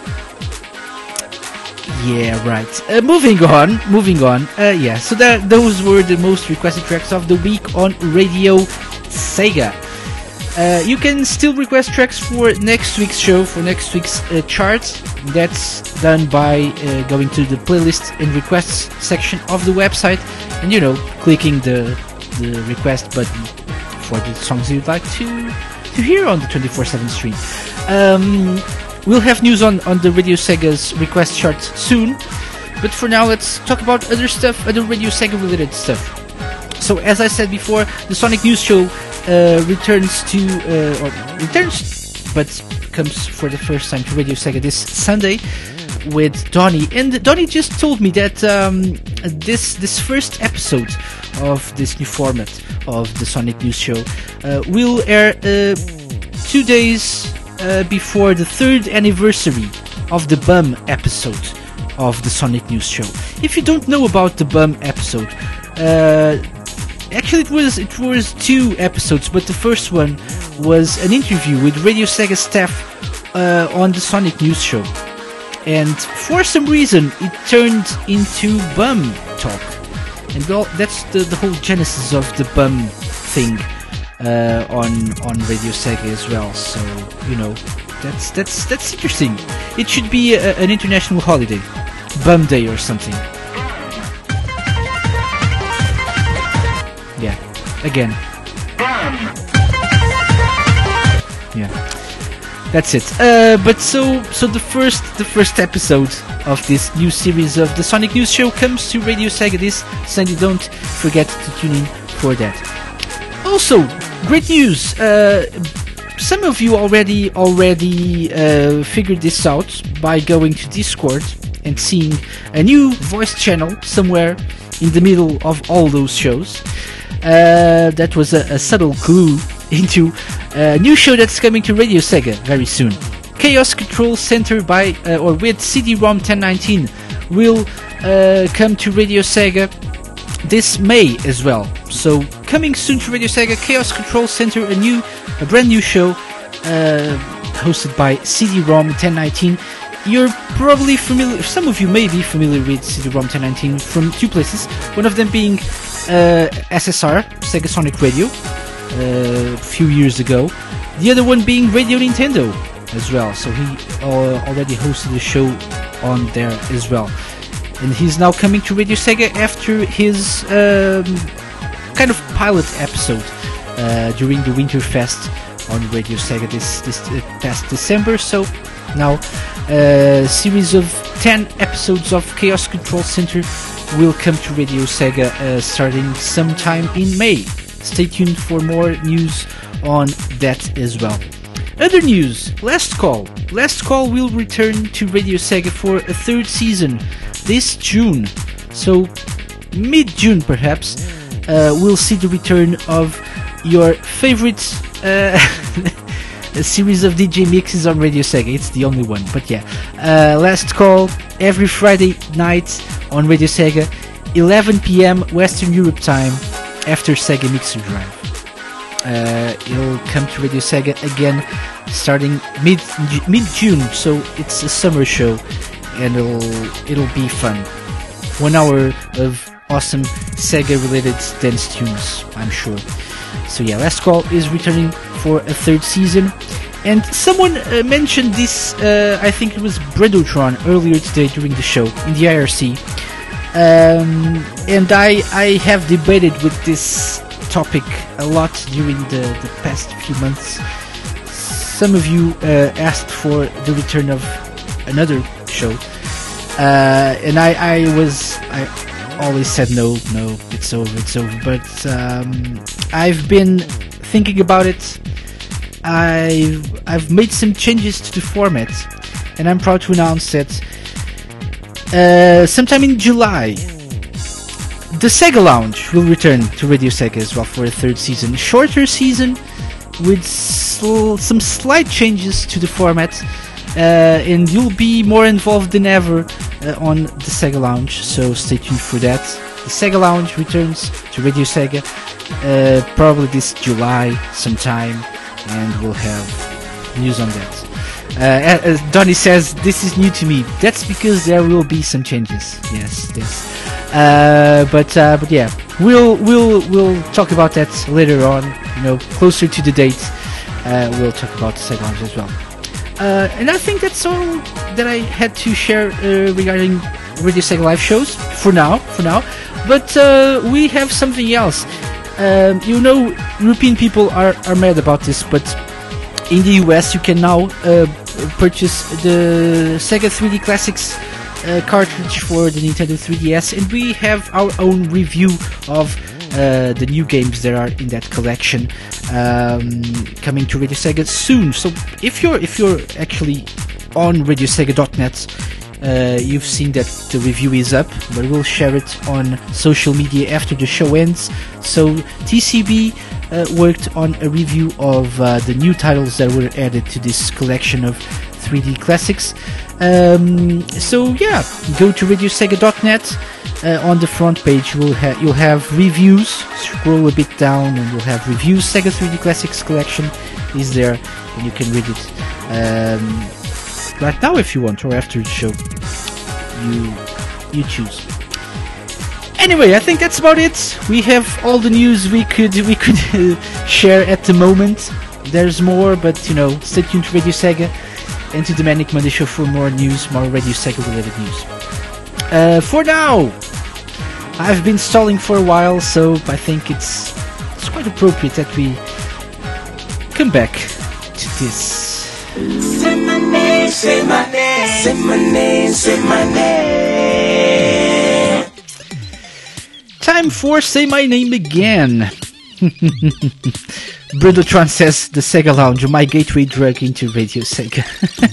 Yeah, right. Moving on. Yeah, so those were the most requested tracks of the week on Radio Sega. You can still request tracks for next week's show, for next week's chart. That's done by going to the playlist and requests section of the website and, clicking the request button for the songs you'd like to hear on the 24/7 stream. We'll have news on the Radio Sega's request chart soon, but for now let's talk about other stuff, other Radio Sega related stuff. So as I said before, the Sonic News Show returns, but comes for the first time to Radio Sega this Sunday with Donnie. And Donnie just told me that this first episode of this new format of the Sonic News Show will air 2 days before the 3rd anniversary of the Bum episode of the Sonic News Show. If you don't know about the Bum episode, actually it was 2 episodes, but the first one was an interview with Radio Sega staff on the Sonic News Show. And for some reason it turned into Bum talk. And that's the whole genesis of the Bum thing on Radio Sega as well. So that's interesting. It should be an international holiday, Bum Day or something. Yeah, again. Yeah, that's it. But so the first episode of this new series of the Sonic News Show comes to Radio Sega this Sunday. Don't forget to tune in for that. Also, great news. Some of you already figured this out by going to Discord and seeing a new voice channel somewhere in the middle of all those shows. That was a subtle clue into a new show that's coming to Radio Sega very soon. Chaos Control Center with CD-ROM 1019 will come to Radio Sega this May as well. So coming soon to Radio Sega, Chaos Control Center, a brand new show hosted by CD-ROM 1019. You're probably familiar, some of you may be familiar with CD-ROM 1019 from 2 places, one of them being SSR, Sega Sonic Radio, a few years ago, the other one being Radio Nintendo as well, so he already hosted a show on there as well. And he's now coming to Radio Sega after his kind of pilot episode during the Winterfest on Radio Sega this past December. So now a series of 10 episodes of Chaos Control Center will come to Radio Sega starting sometime in May. Stay tuned for more news on that as well. Other news, Last Call will return to Radio Sega for a 3rd season this June. So mid-June perhaps we'll see the return of your favorite series of DJ mixes on Radio Sega. It's the only one, but yeah. Last Call every Friday night on Radio Sega, 11 p.m. Western Europe time, after Sega Mixer Drive. It'll come to Radio Sega again starting mid-June, so it's a summer show and it'll be fun. 1 hour of awesome Sega related dance tunes, I'm sure. So yeah, Last Call is returning for a 3rd season. And someone mentioned this, I think it was Bredotron earlier today during the show in the IRC. And I have debated with this topic a lot during the past few months. Some of you asked for the return of another show, and I always said no, it's over. But I've been thinking about it, I've made some changes to the format, and I'm proud to announce that sometime in July, the Sega Lounge will return to Radio Sega as well for a third season. Shorter season with some slight changes to the format, and you'll be more involved than ever on the Sega Lounge, so stay tuned for that. The Sega Lounge returns to Radio Sega probably this July sometime, and we'll have news on that. As Donnie says, this is new to me. That's because there will be some changes. Yes. But yeah, we'll talk about that later on. Closer to the date, we'll talk about the Sega Lounge as well. And I think that's all that I had to share regarding Radio Sega live shows for now. But we have something else. European people are mad about this, but in the US you can now purchase the Sega 3D Classics cartridge for the Nintendo 3DS, and we have our own review of the new games that are in that collection coming to Radio Sega soon. So if you're actually on RadioSega.net, you've seen that the review is up, but we'll share it on social media after the show ends. So TCB worked on a review of the new titles that were added to this collection of 3D classics. So yeah, go to RadioSega.net. On the front page you'll have reviews. Scroll a bit down and you'll have reviews. Sega 3D Classics collection is there, and you can read it right now if you want, or after the show. You choose. Anyway, I think that's about it. We have all the news we could share at the moment. There's more, but stay tuned to Radio Sega and to the Manic Monday Show for more news, more Radio Sega related news. For now, I've been stalling for a while, so I think it's quite appropriate that we come back to this. Say my name, say my name, say my name, say my name. Time for Say My Name again. Brindletron says the Sega Lounge, my gateway drug into Radio Sega.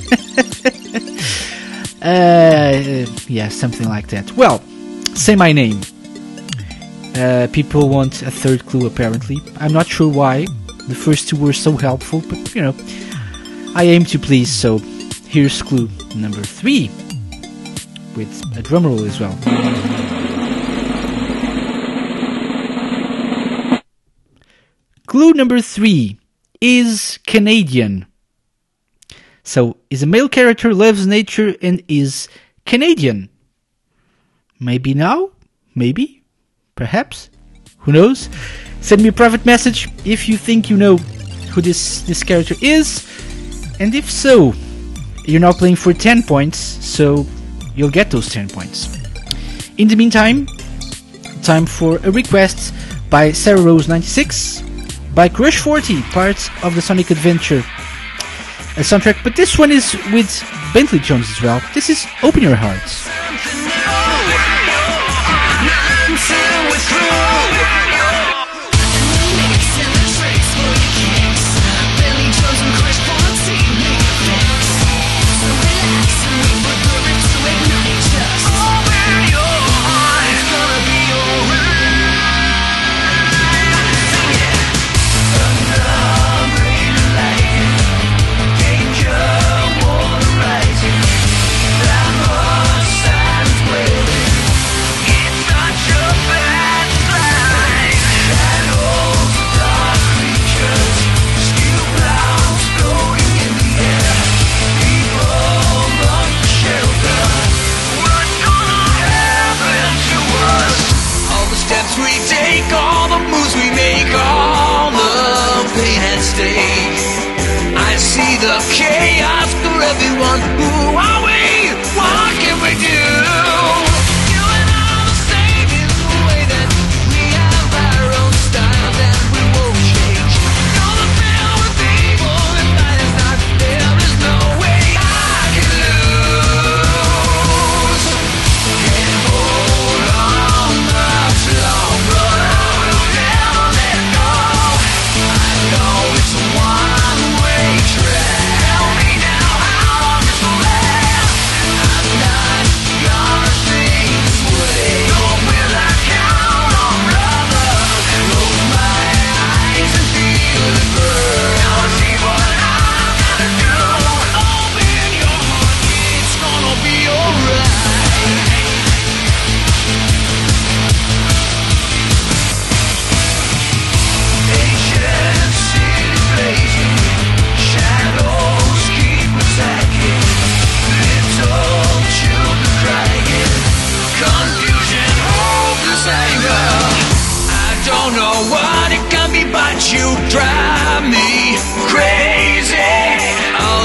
Yeah, something like that. Well, Say My Name. People want a third clue, apparently. I'm not sure why. The first two were so helpful, but I aim to please, so here's clue number 3 with a drum roll as well. Clue number 3 is Canadian. So, is a male character, loves nature, and is Canadian. Maybe now? Maybe? Perhaps? Who knows? Send me a private message if you think you know who this character is. And if so, you're now playing for 10 points, so you'll get those 10 points. In the meantime, time for a request by Sarah Rose 96, by Crush 40, part of the Sonic Adventure soundtrack, but this one is with Bentley Jones as well. This is Open Your Hearts. I see the chaos for everyone. Who are we? What can we do? You and I are the same in the way that we have our own style that we won't change. You're the feel with people and mine is not. There is no way I can lose. Can't hold on much longer. I will never let go. I know it's one way.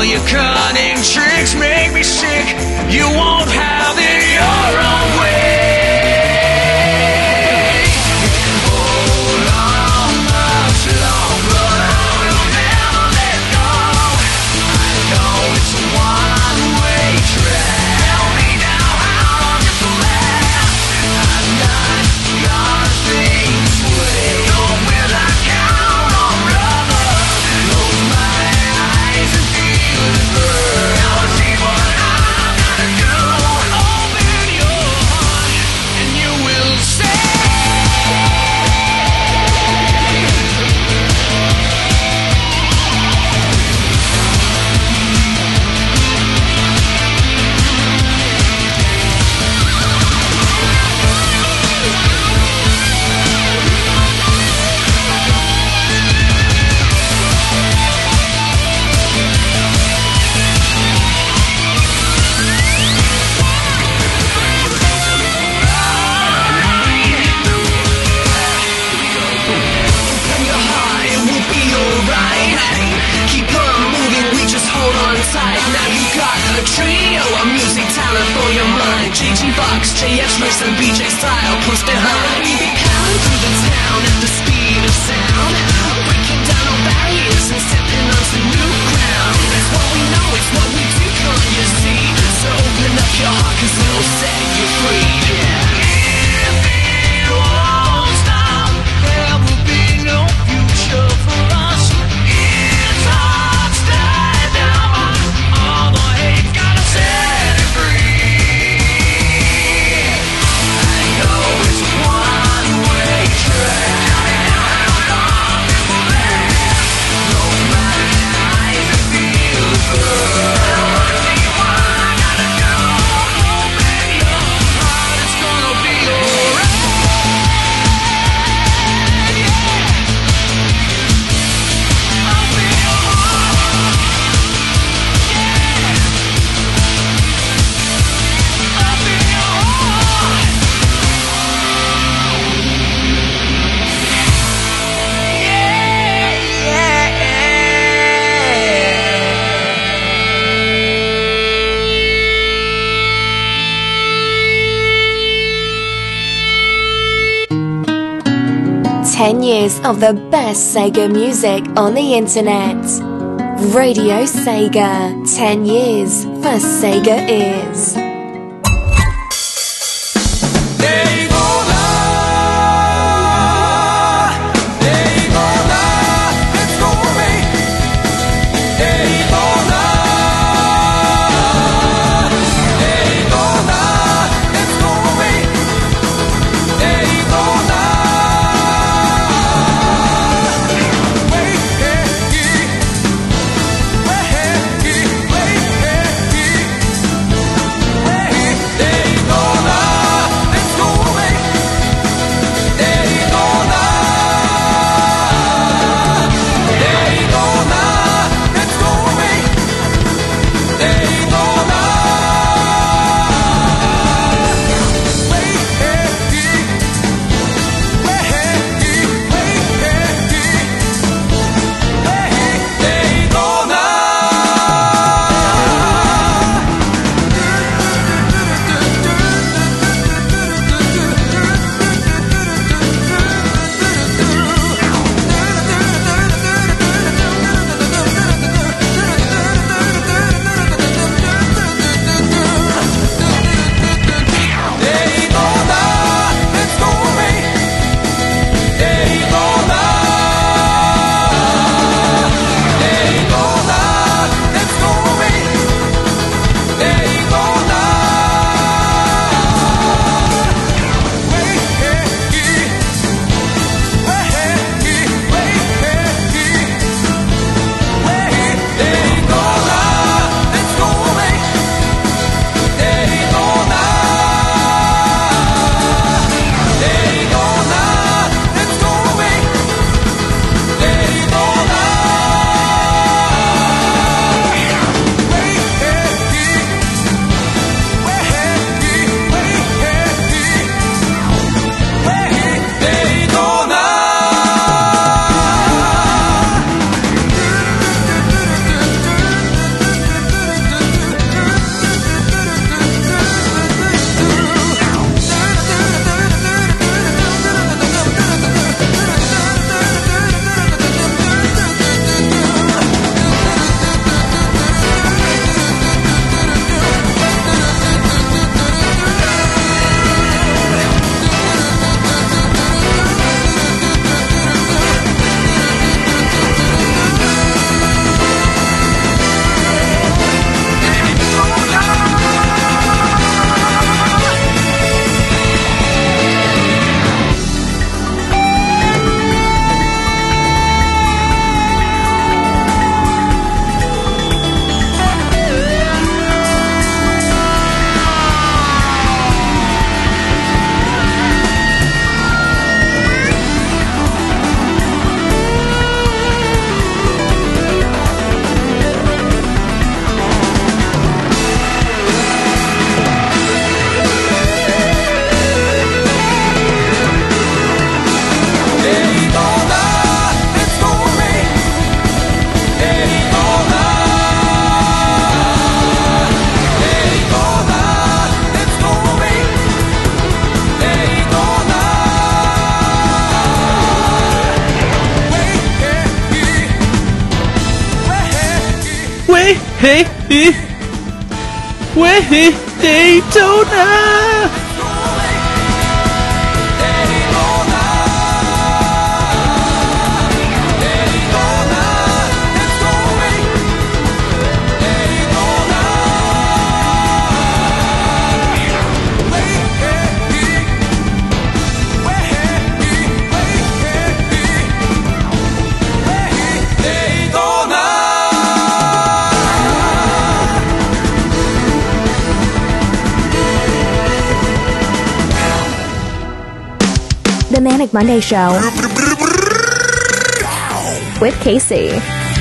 your cunning tricks make me sick. You won't have it your own way. Hold on much longer, we'll never let go. I know it's a one-way track. Tell me now how long this will last. I'm not gonna think this way. Nor will I count on brother. Close my eyes and feel it burn. Now I see what I'm gonna do. Open your heart and you will say. Your heart, it will be alright. Keep on moving, we just hold on tight. Now you got a trio of music talent for your mind. JG Fox, JS Lewis and BJ Style close behind. We be pounding through the town at the speed of sound, breaking down all barriers and stepping onto new ground. It's what we know, it's what we do, can't you see? So open up your heart, cause it'll set you free. If it won't stop, there will be no future for us. It's hard to stand down, but all the hate gotta set it free. I know it's a one-way track. How long it will last? Close my eyes and feel the burn. Now I see what I gotta do. Open your heart, it's gonna be alright. Open your heart, open your heart. Ten years of the best Sega music on the internet. Radio Sega. 10 years for Sega is. hey, way, Daytona. The Manic Monday Show with Casey.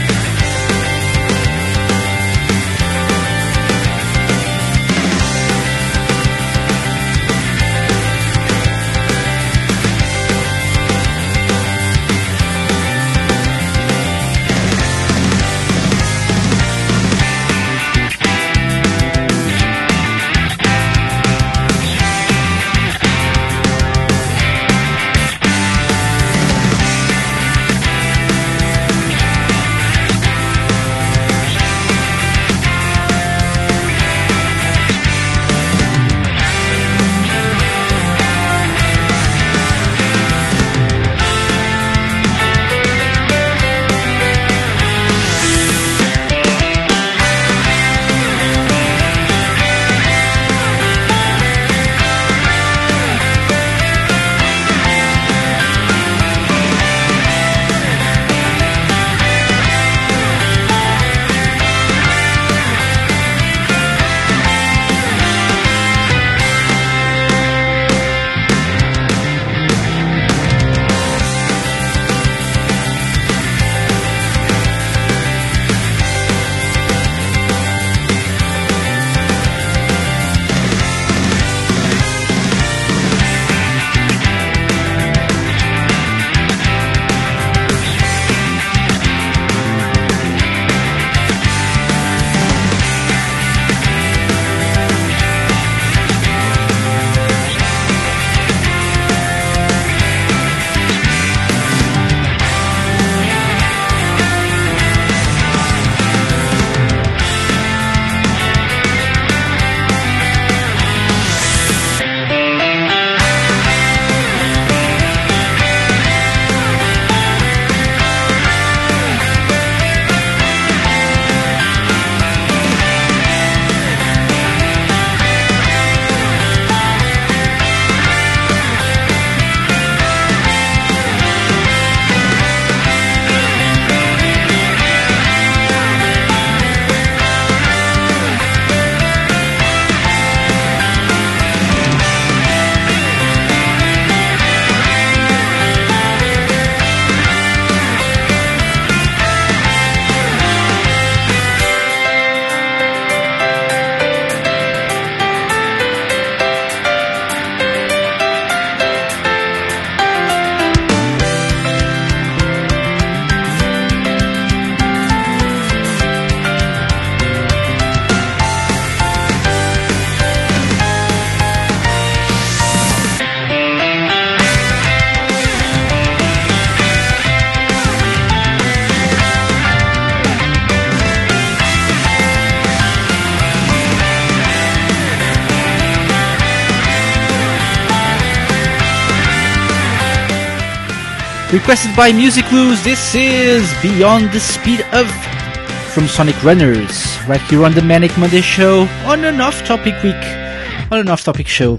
Requested by Music Blues, this is Beyond the Speed of from Sonic Runners, right here on the Manic Monday Show, on an off-topic week, on an off-topic show,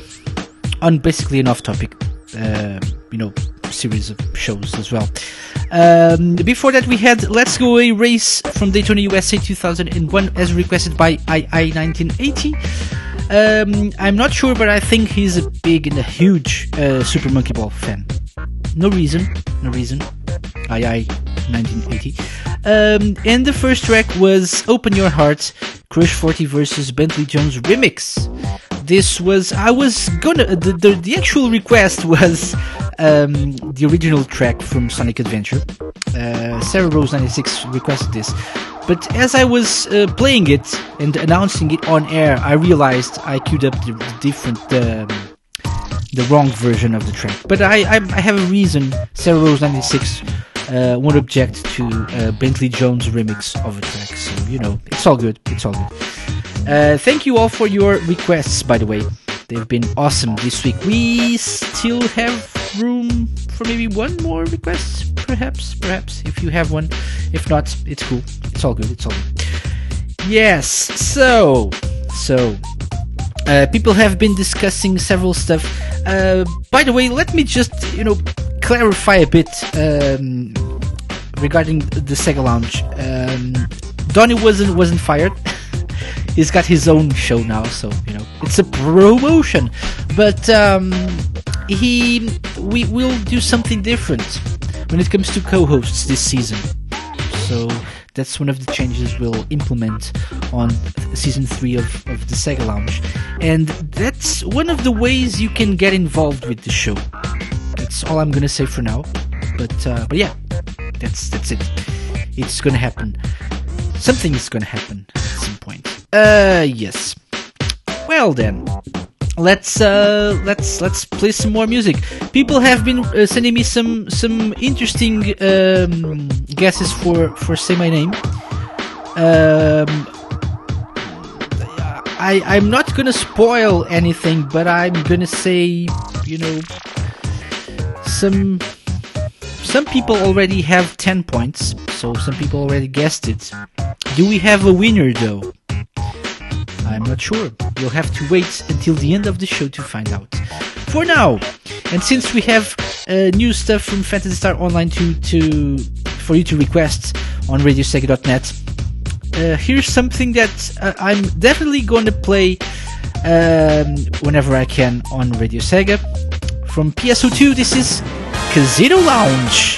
on basically an off-topic, series of shows as well. Before that we had Let's Go Away Race from Daytona USA 2001 as requested by II1980. I'm not sure, but I think he's a big and a huge Super Monkey Ball fan. No reason. II1980. And the first track was Open Your Heart, Crush 40 versus Bentley Jones remix. This was, the actual request was the original track from Sonic Adventure. Sarah Rose 96 requested this. But as I was playing it and announcing it on air, I realized I queued up the wrong version of the track. But I have a reason. Sarah Rose 96 won't object to Bentley Jones remix of a track. So, it's all good. It's all good. Thank you all for your requests, by the way. They've been awesome this week. We still have room for maybe one more request, perhaps, if you have one. If not, it's cool. It's all good. Yes, so people have been discussing several stuff. By the way, let me just, clarify a bit regarding the Sega Lounge. Donnie wasn't fired. He's got his own show now, so it's a promotion. But we will do something different when it comes to co-hosts this season. So that's one of the changes we'll implement on season 3 of the Sega Lounge, and that's one of the ways you can get involved with the show. That's all I'm gonna say for now. But yeah, that's it. It's gonna happen. Something is gonna happen at some point. Yes. Well then, let's play some more music. People have been sending me some interesting guesses for Say My Name. I'm not gonna spoil anything, but I'm gonna say, some people already have 10 points, so some people already guessed it. Do we have a winner though? I'm not sure. You'll have to wait until the end of the show to find out. For now, and since we have new stuff from Phantasy Star Online for you to request on RadioSega.net, here's something that I'm definitely going to play whenever I can on Radio Sega. From PSO2, this is Casino Lounge.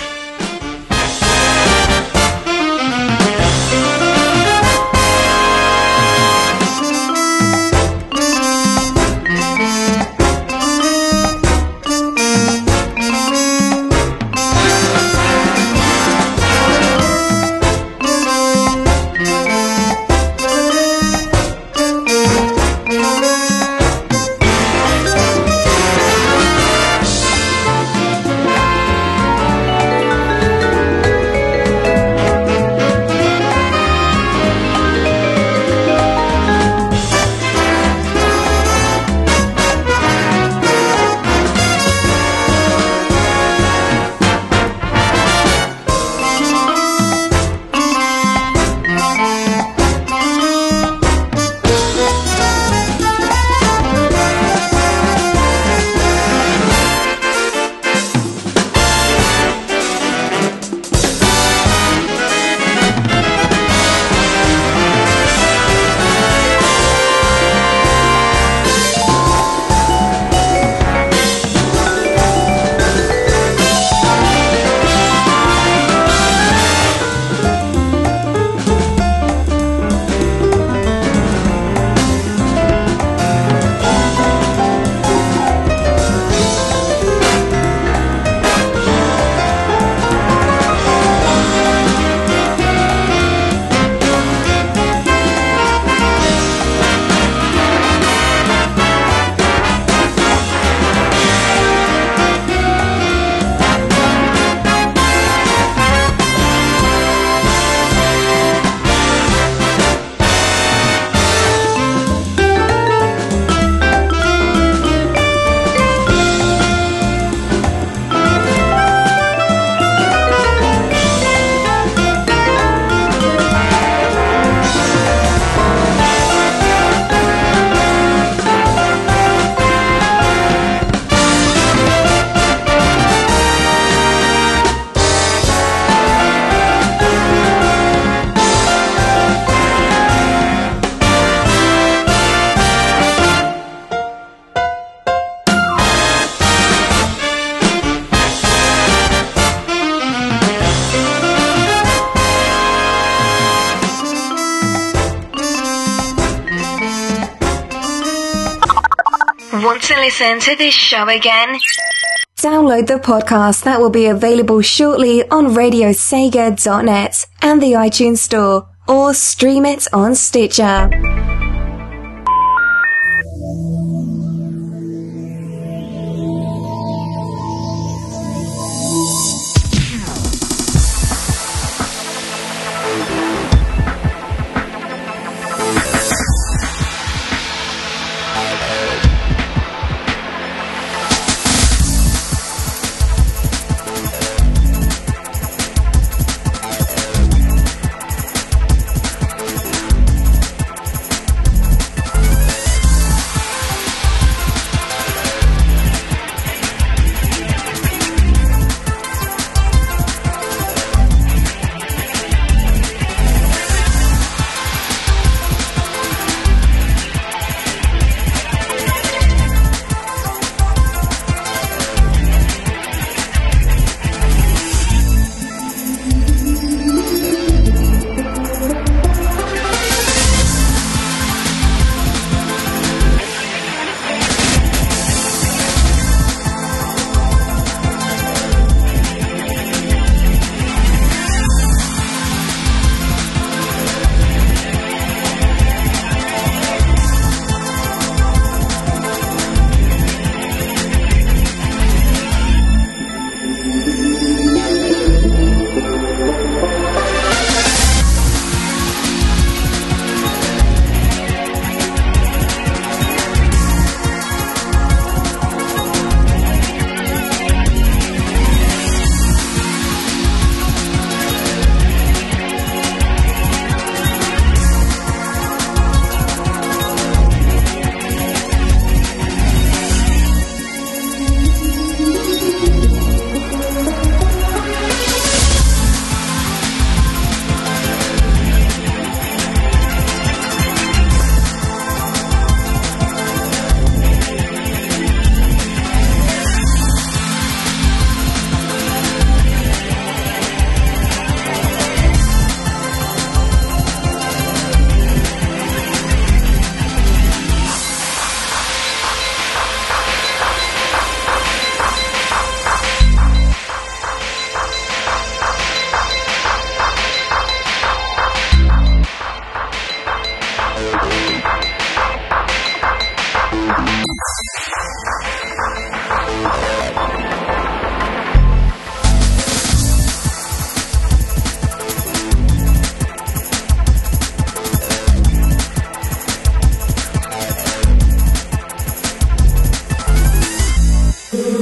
Want to listen to this show again? Download the podcast that will be available shortly on RadioSega.net and the iTunes Store, or stream it on Stitcher.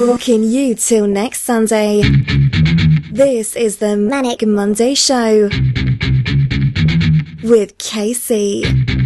Rocking you till next Sunday. This is the Manic Monday Show with Casey.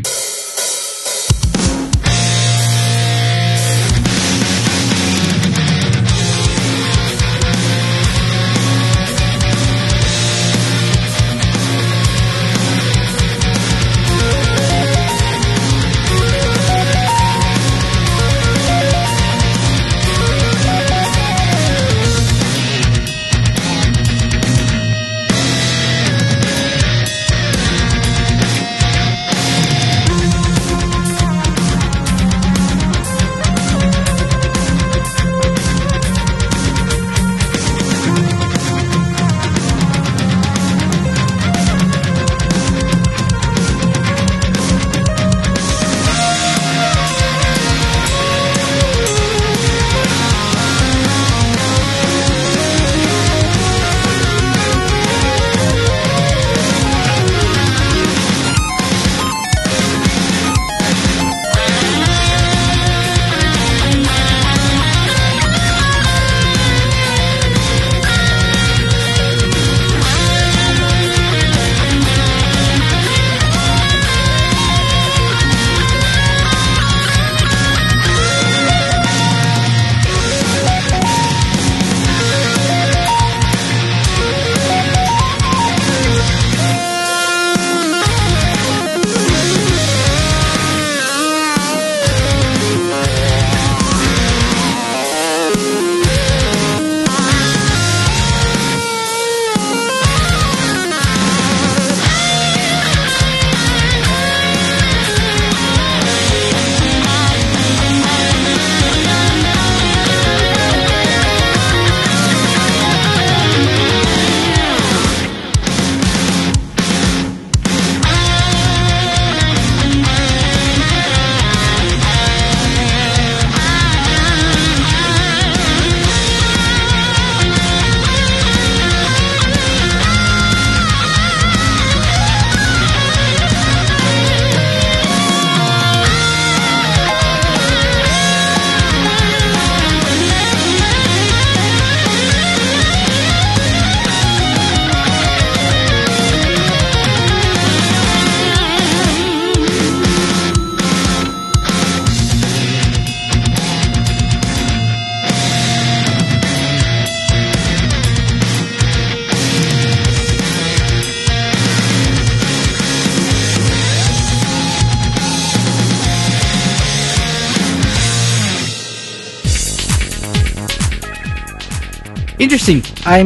Interesting.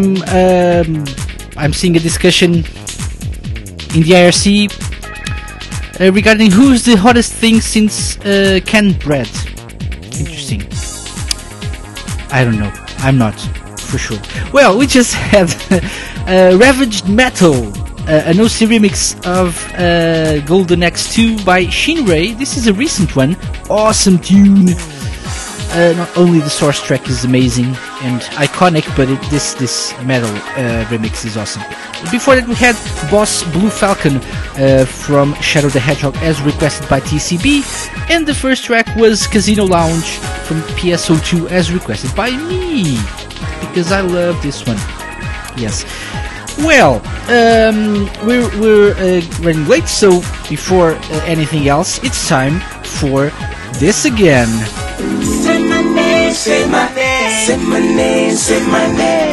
I'm seeing a discussion in the IRC regarding who's the hottest thing since canned bread. Interesting. I don't know. I'm not for sure. Well, we just had Ravaged Metal, an OC remix of Golden X2 by Shinrei. This is a recent one. Awesome tune. Not only the source track is amazing and iconic, but this metal remix is awesome. Before that we had Boss Blue Falcon from Shadow the Hedgehog as requested by TCB, and the first track was Casino Lounge from PSO2 as requested by me, because I love this one. Yes. Well, we're running late, so before anything else, it's time for this again. Say my name, say my name, say my name, say my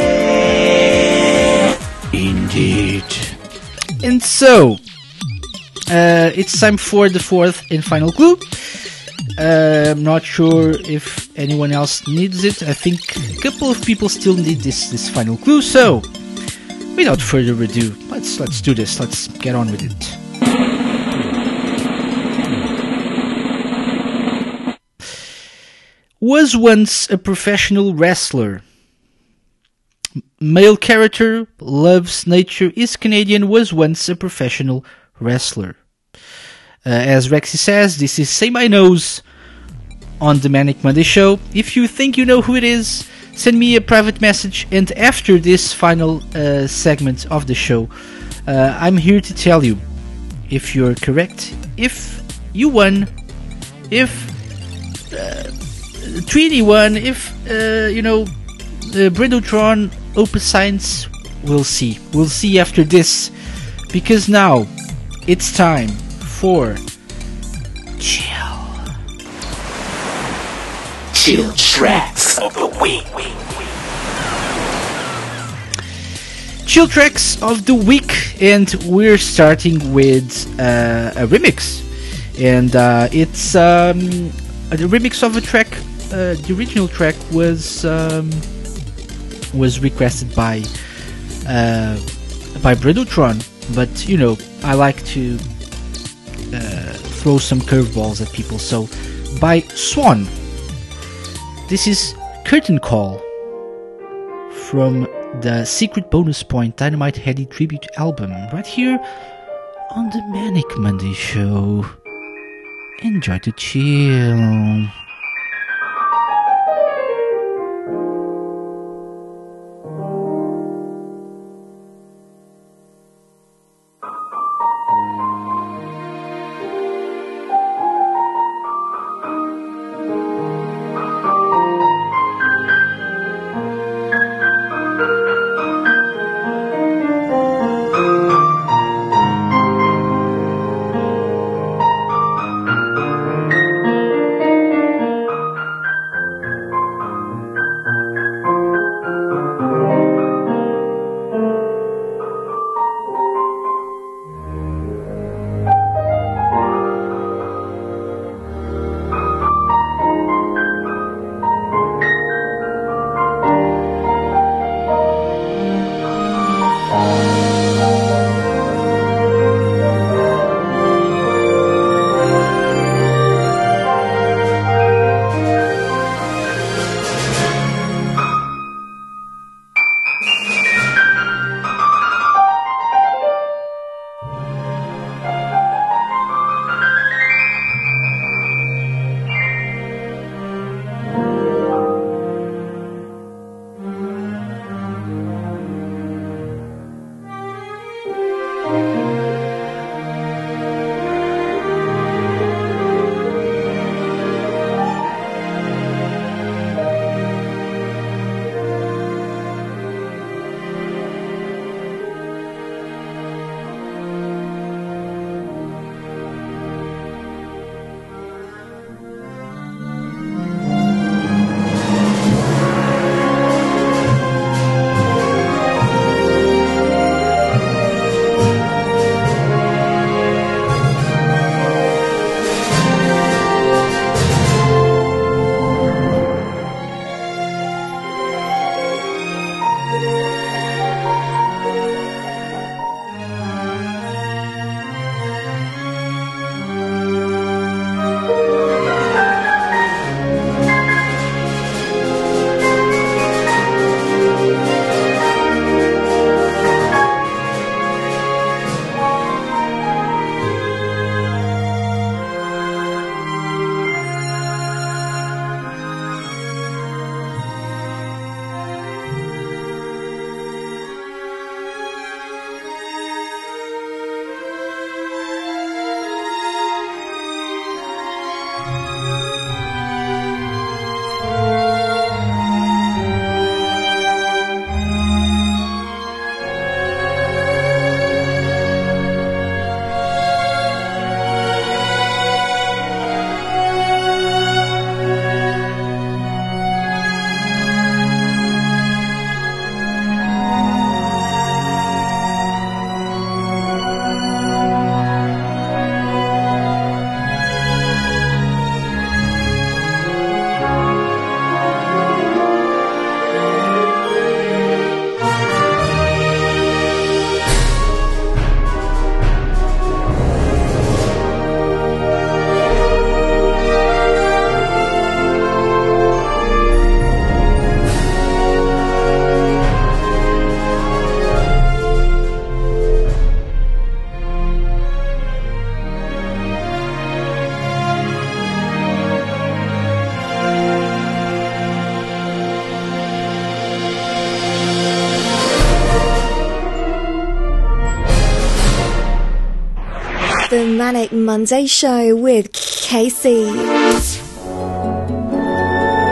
name. Indeed. And so, it's time for the fourth and final clue. I'm not sure if anyone else needs it. I think a couple of people still need this final clue. So, without further ado, let's do this. Let's get on with it. Was once a professional wrestler. Male character, loves nature, is Canadian, was once a professional wrestler. As Rexy says, this is Say My Nose on the Manic Monday Show. If you think you know who it is, send me a private message, and after this final segment of the show, I'm here to tell you if you're correct, if you won, if treaty one. If Bridotron, Opus Science, we'll see. We'll see after this, because now it's time for Chill tracks of the week. Chill tracks of the week, and we're starting with a remix, and it's a remix of a track. The original track was requested by Bridotron, but I like to throw some curveballs at people. So by Swan, this is Curtain Call from the Secret Bonus Point Dynamite Heady tribute album, right here on the Manic Monday Show. Enjoy the chill. The Manic Monday Show with Casey.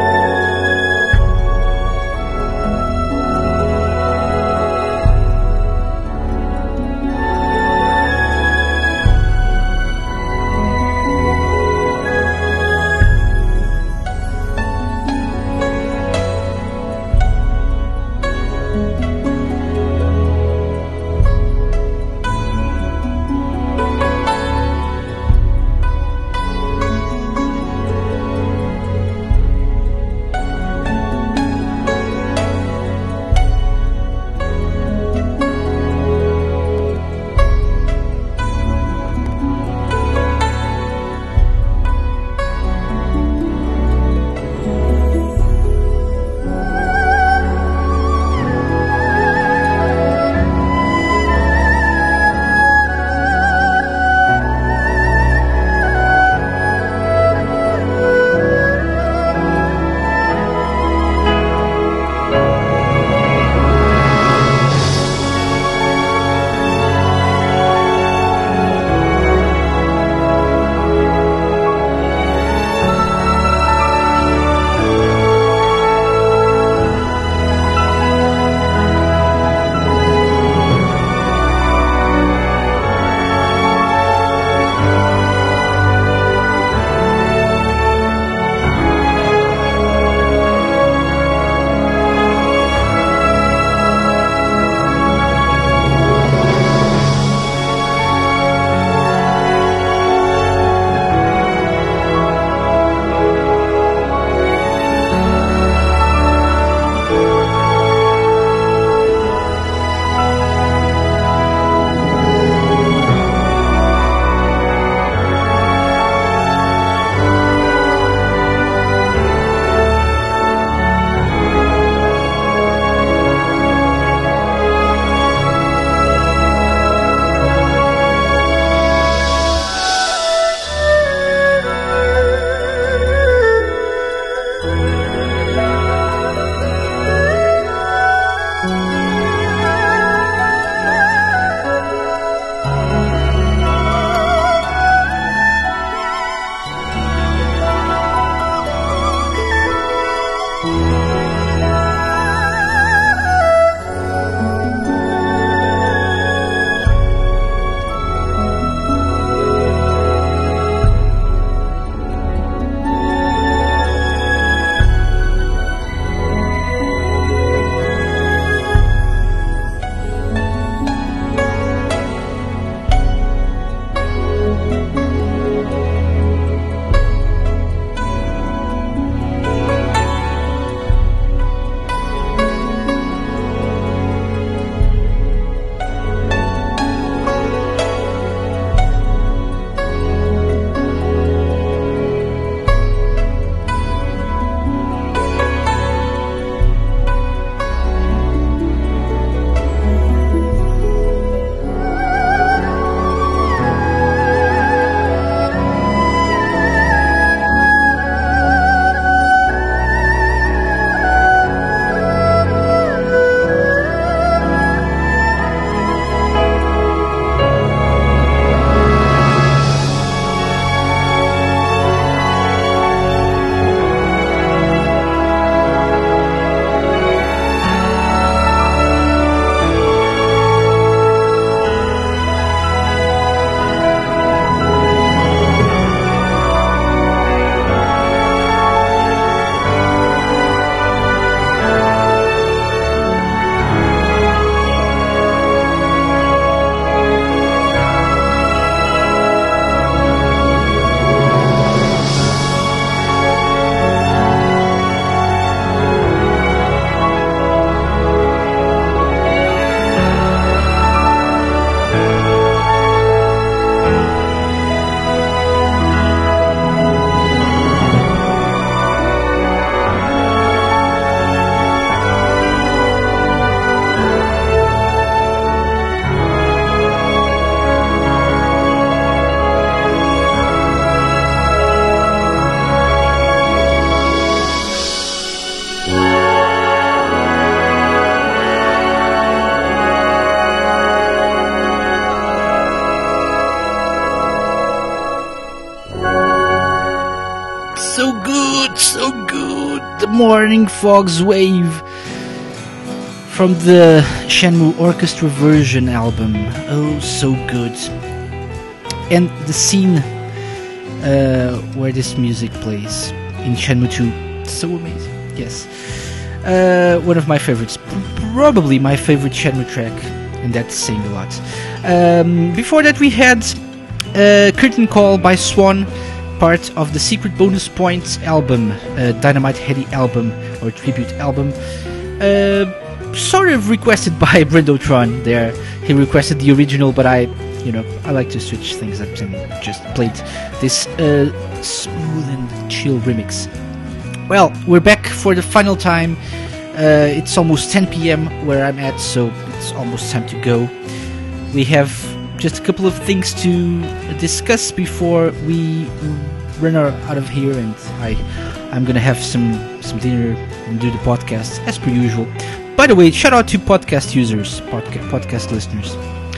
so good, so good. The Morning Fog's Wave from the Shenmue Orchestra version album. Oh, so good. And the scene where this music plays in Shenmue 2, so amazing. Yes, one of my favorites, probably my favorite Shenmue track, and that's saying a lot. Before that, we had Curtain Call by Swan, part of the Secret Bonus Points album, Dynamite Heady album or tribute album. Sort of requested by Brindotron there. He requested the original, but I like to switch things up and just played this smooth and chill remix. Well, we're back for the final time. It's almost 10 p.m. where I'm at, so it's almost time to go. We have just a couple of things to discuss before we run out of here, and I'm gonna have some dinner and do the podcast as per usual. By the way, shout out to podcast users, podcast listeners.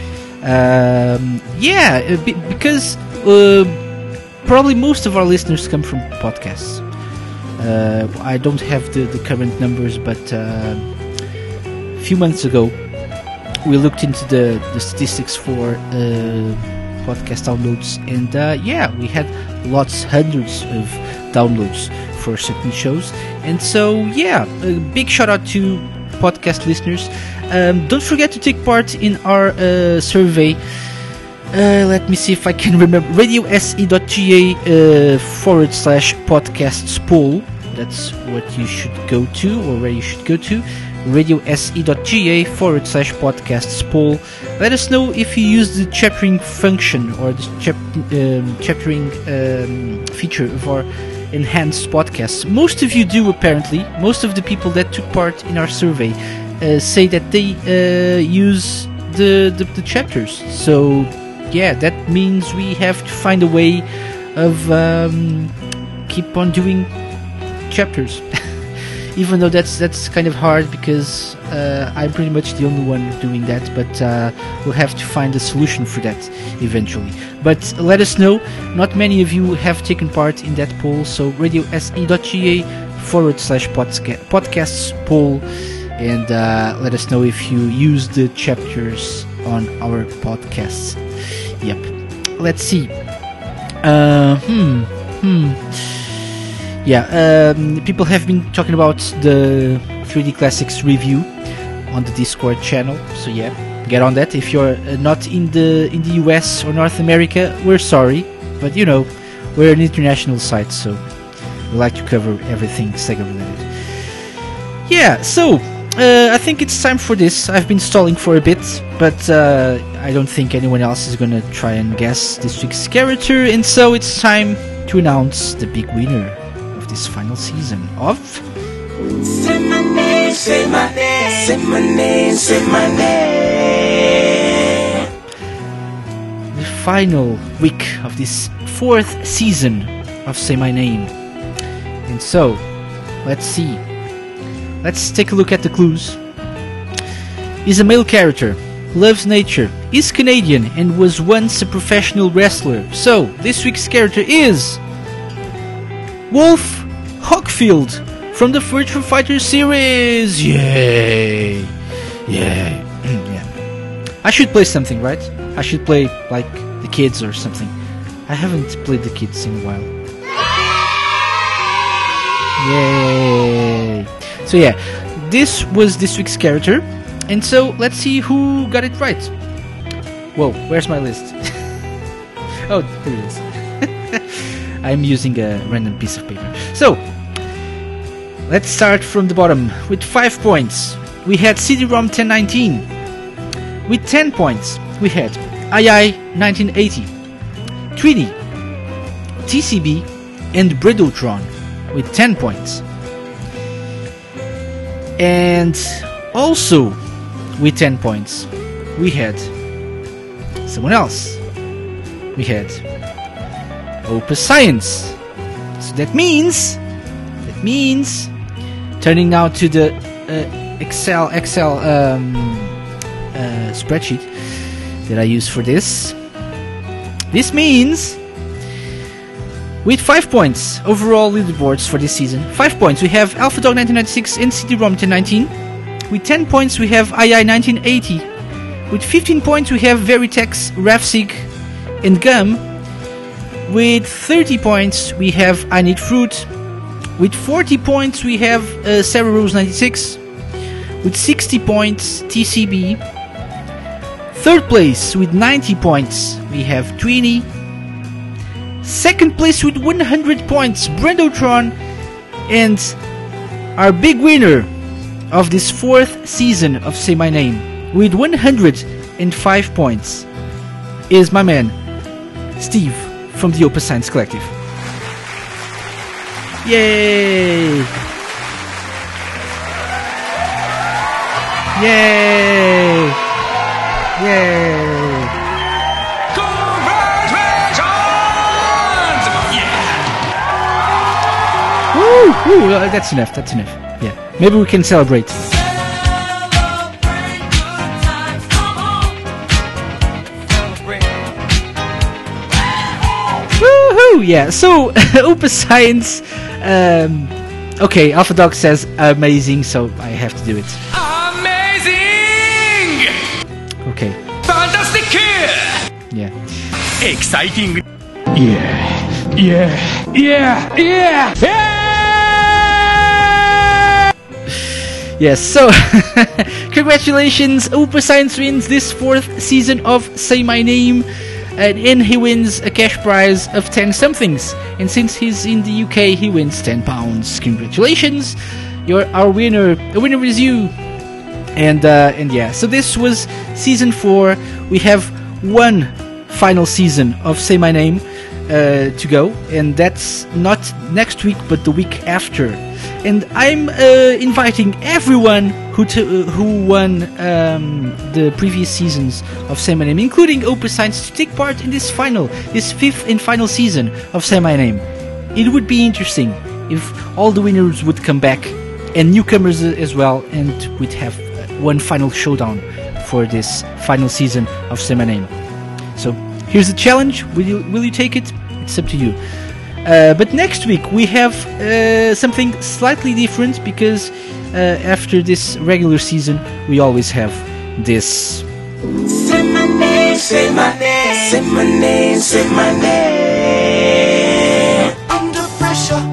Because probably most of our listeners come from podcasts. I don't have the current numbers, but a few months ago we looked into the statistics for podcast downloads, and we had hundreds of downloads for certain shows. And so a big shout out to podcast listeners. Don't forget to take part in our survey. Let me see if I can remember. radiose.ga /podcasts poll. That's what you should go to, or where you should go to. radiose.ga /podcasts poll. Let us know if you use the chaptering function or the chaptering feature of our enhanced podcasts. Most of you do, apparently. Most of the people that took part in our survey say that they use the chapters. So that means we have to find a way of keep on doing chapters. Even though that's kind of hard, because I'm pretty much the only one doing that, but we'll have to find a solution for that eventually. But let us know. Not many of you have taken part in that poll, so radiose.ga /podcasts poll, and let us know if you use the chapters on our podcasts. Yep. Let's see. People have been talking about the 3D Classics review on the Discord channel, so get on that. If you're not in the US or North America, we're sorry, but we're an international site, so we like to cover everything Sega related. So I think it's time for this. I've been stalling for a bit, but I don't think anyone else is gonna try and guess this week's character, and so it's time to announce the big winner of this final season of... Say my name, say my name, say my name, say my name. The final week of this 4th season of Say My Name. And so, let's see. Let's take a look at the clues. Is a male character, loves nature, is Canadian, and was once a professional wrestler. So, this week's character is... Wolf Hockfield from the Virtua Fighter series. Yay! Yeah. I should play something, right? I should play like the kids or something. I haven't played the kids in a while. Yay! So this was this week's character, and so let's see who got it right. Whoa, where's my list? Oh, here it is. I'm using a random piece of paper. So, let's start from the bottom. With 5 points, we had CD-ROM 1019. With 10 points, we had II 1980, 3D, TCB, and Brindotron with 10 points. And also with 10 points, we had someone else. We had Opus Science. So that means turning now to the Excel spreadsheet that I use for this. This means with 5 points. Overall leaderboards for this season. 5 points. We have Alpha Dog 1996 and CD-ROM 1019. With 10 points, we have II 1980. With 15 points, we have Veritex, Rafsig, and Gum. With 30 points, we have I Need Fruit. With 40 points, we have Sarah Rose 96. With 60 points, TCB. Third place with 90 points, we have Tweenie. Second place with 100 points, Brendotron. And our big winner of this 4th season of Say My Name, with 105 points, is my man, Steve, from the Opus Science Collective. Yay! Yay! Yay! Congratulations! Yeah! Woo! That's enough, Yeah, maybe we can celebrate. Woohoo! Yeah, so Opus Science. Okay, Alpha Dog says amazing, so I have to do it. Amazing! Okay. Fantastic! Yeah. Exciting! Yes, so congratulations, Opus Science wins this 4th season of Say My Name, and he wins a cash prize of 10 somethings. And since he's in the UK, he wins £10. Congratulations, you're our winner. The winner is you. And yeah, so this was season 4. We have one final season of Say My Name to go, and that's not next week but the week after. And I'm inviting everyone who won the previous seasons of Say My Name, including Opus Science, to take part in this 5th and final season of Say My Name. It would be interesting if all the winners would come back, and newcomers as well, and we'd have one final showdown for this final season of Say My Name. So here's the challenge. Will you take it? It's up to you. But next week we have something slightly different, because after this regular season we always have this. Say my name, say my name, say my name, say my name. Under pressure.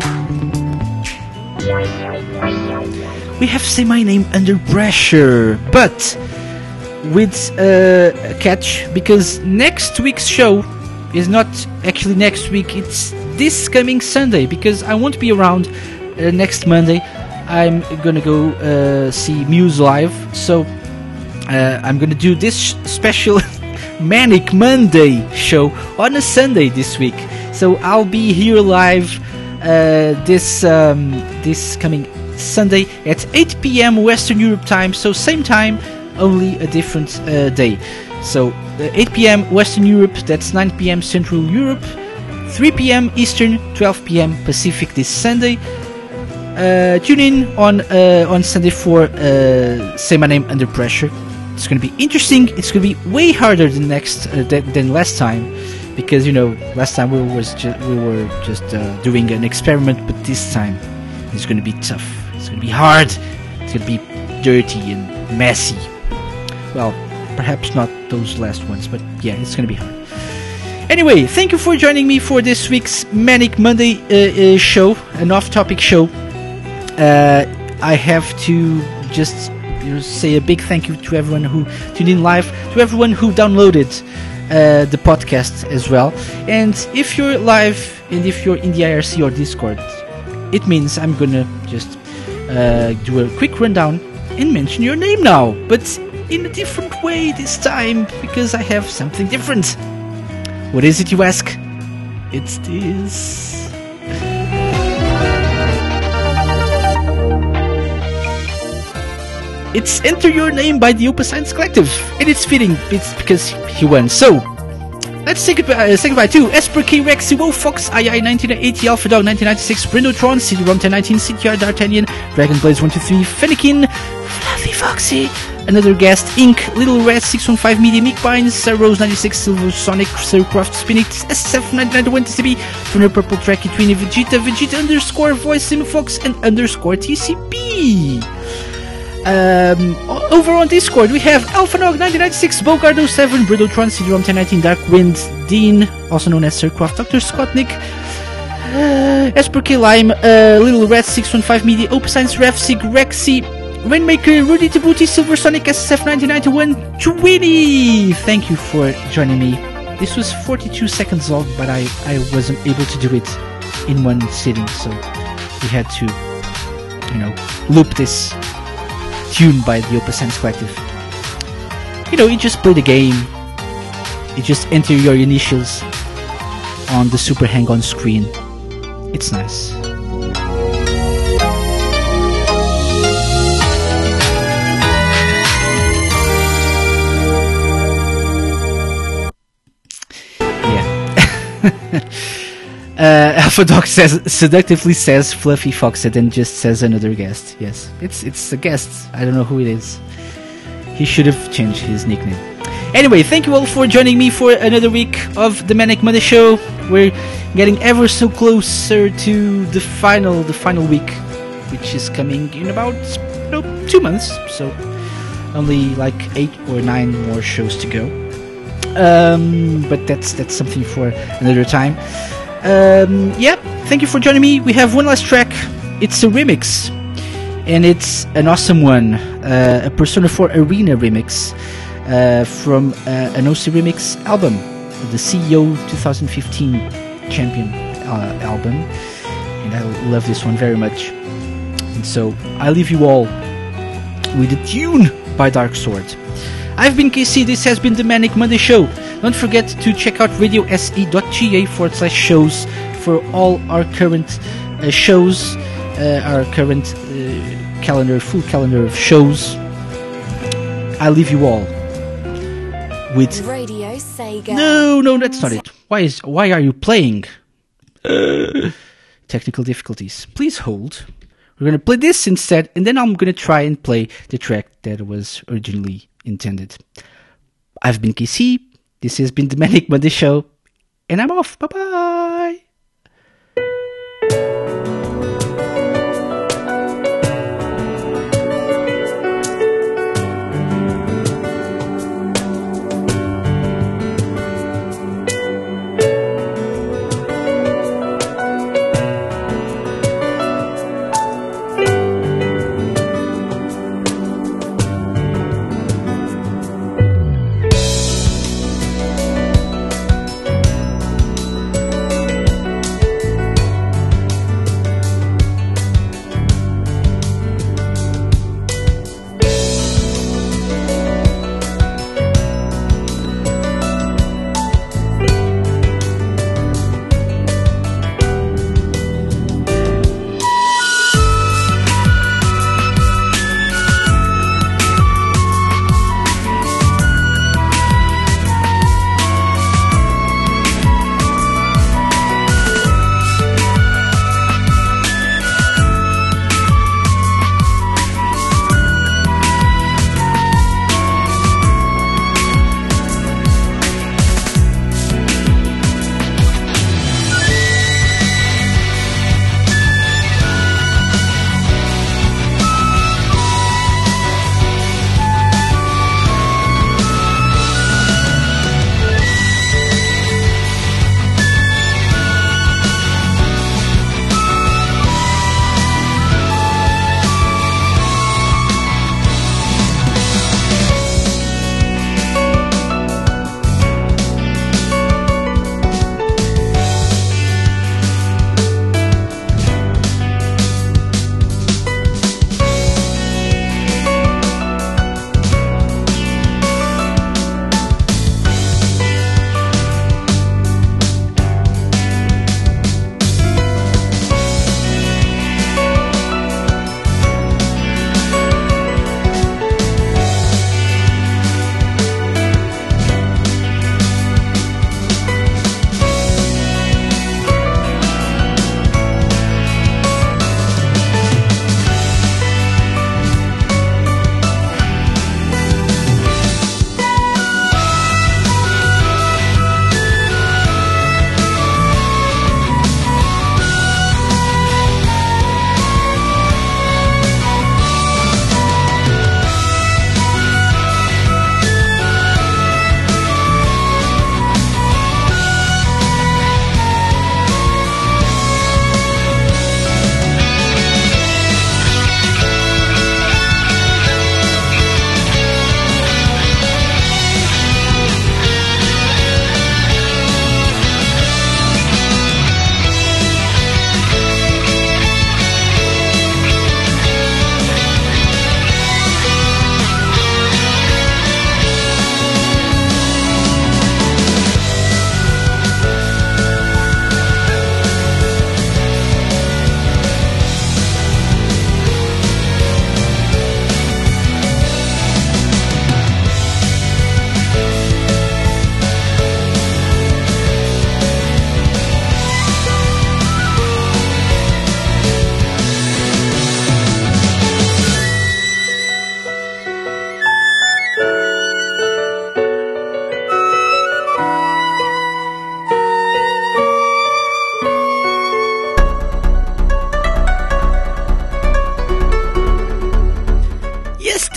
We have Say My Name Under Pressure, but with a catch, because next week's show is not actually next week, it's this coming Sunday, because I won't be around next Monday. I'm gonna go see Muse live, so I'm gonna do this special Manic Monday show on a Sunday this week. So I'll be here live this coming Sunday at 8 p.m. Western Europe time, so same time, only a different day. So 8 p.m. Western Europe, that's 9 p.m. Central Europe, 3 p.m. Eastern, 12 p.m. Pacific this Sunday. Tune in on Sunday for Say My Name Under Pressure. It's going to be interesting. It's going to be way harder than last time, because last time we were just doing an experiment, but this time it's going to be tough. It's going to be hard. It's going to be dirty and messy. Well, perhaps not those last ones, but yeah, it's going to be hard. Anyway, thank you for joining me for this week's Manic Monday show, an off-topic show. I have to just say a big thank you to everyone who tuned in live, to everyone who downloaded the podcast as well. And if you're live and if you're in the IRC or Discord, it means I'm gonna just do a quick rundown and mention your name now, but in a different way this time, because I have something different. What is it, you ask? It's this. It's Enter Your Name by the Opus Science Collective, and it's fitting, it's because he won. So, let's say goodbye to Esper K. Rex, Wo Fox, II 1980, Alpha Dog 1996, Brindotron, CD-ROM 1019, CTR D'Artagnan, Dragon Blaze 123, Fennekin, Fluffy Foxy, another guest, Inc., Little Red 615 Media, Mick Pines, Rose 96, Silver Sonic, Sircraft, Spinix, SF991 TCB, Turner Purple Tracky, Twinny, Vegeta, Vegeta underscore Voice, Simfox, and underscore TCB. Over on Discord, we have AlphaNog996, Bogardo7, Bridotron, Sidrom 1019, Darkwind, Dean, also known as Sircraft, Dr. Scottnik, Esper K. Lime, Little Red 615 Media, Open Science, Refsig, Rexy, Rainmaker, Rudy Tabuti, Silver Sonic, SF1991, Twinny! Thank you for joining me. This was 42 seconds long, but I wasn't able to do it in one sitting, so we had to, loop this tune by the Open Science Collective. You just play the game, you just enter your initials on the Super Hang-On screen. It's nice. AlphaDoc seductively says Fluffy Fox and then just says another guest. Yes, it's a guest. I don't know who it is. He should have changed his nickname. Anyway, thank you all for joining me for another week of the Manic Monday Show. We're getting ever so closer to the final week, which is coming in about 2 months. So only like 8 or 9 more shows to go. But that's something for another time. Thank you for joining me. We have one last track. It's a remix, and it's an awesome one. A Persona 4 Arena remix from an OC Remix album, the CEO 2015 Champion album, and I love this one very much. And so I leave you all with a tune by Dark Sword. I've been KC, this has been the Manic Monday Show. Don't forget to check out radiose.ga/shows for all our current shows, our current full calendar of shows. I leave you all with Radio Sega. No, that's not it. Why are you playing? Technical difficulties. Please hold. We're gonna play this instead, and then I'm gonna try and play the track that was originally intended. I've been KC. This has been the Manic Monday Show, and I'm off. Bye bye.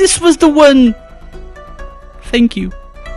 this was the one. Thank you.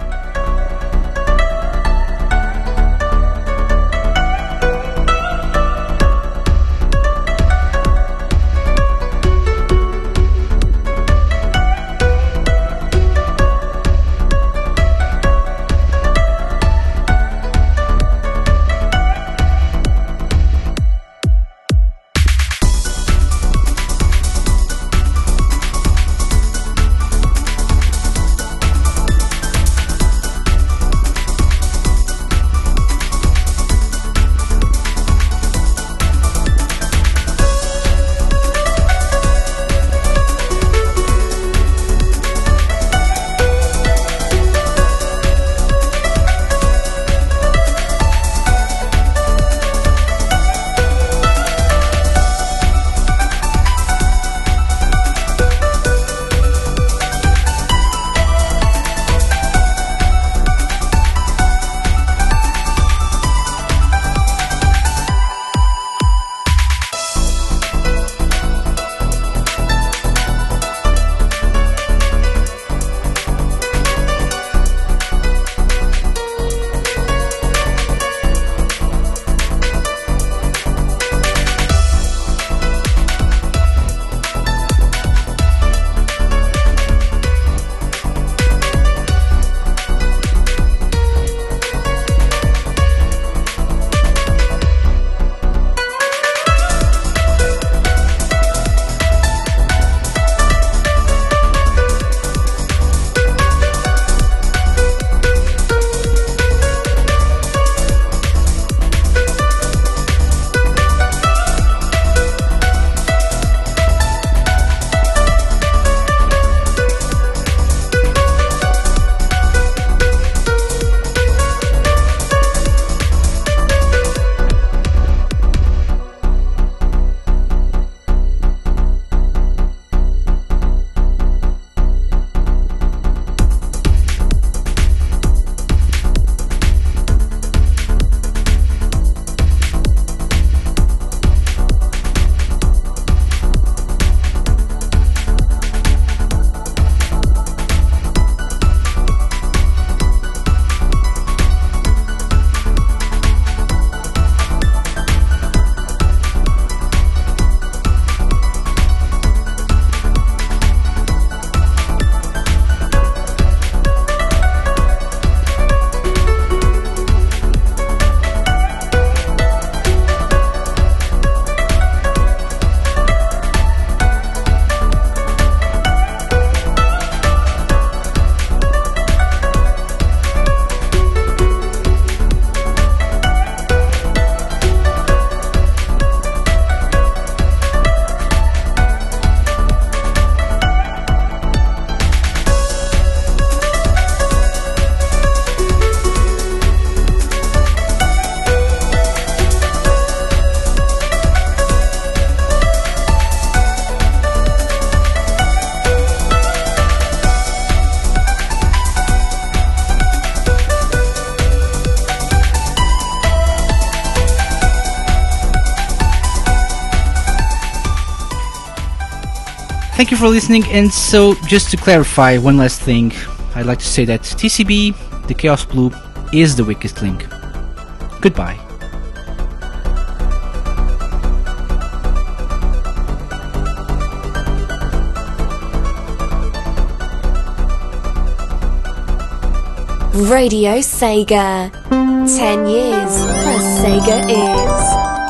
Thank you for listening, and so just to clarify one last thing, I'd like to say that TCB, the Chaos Blue, is the weakest link. Goodbye. Radio Sega. 10 years as Sega is.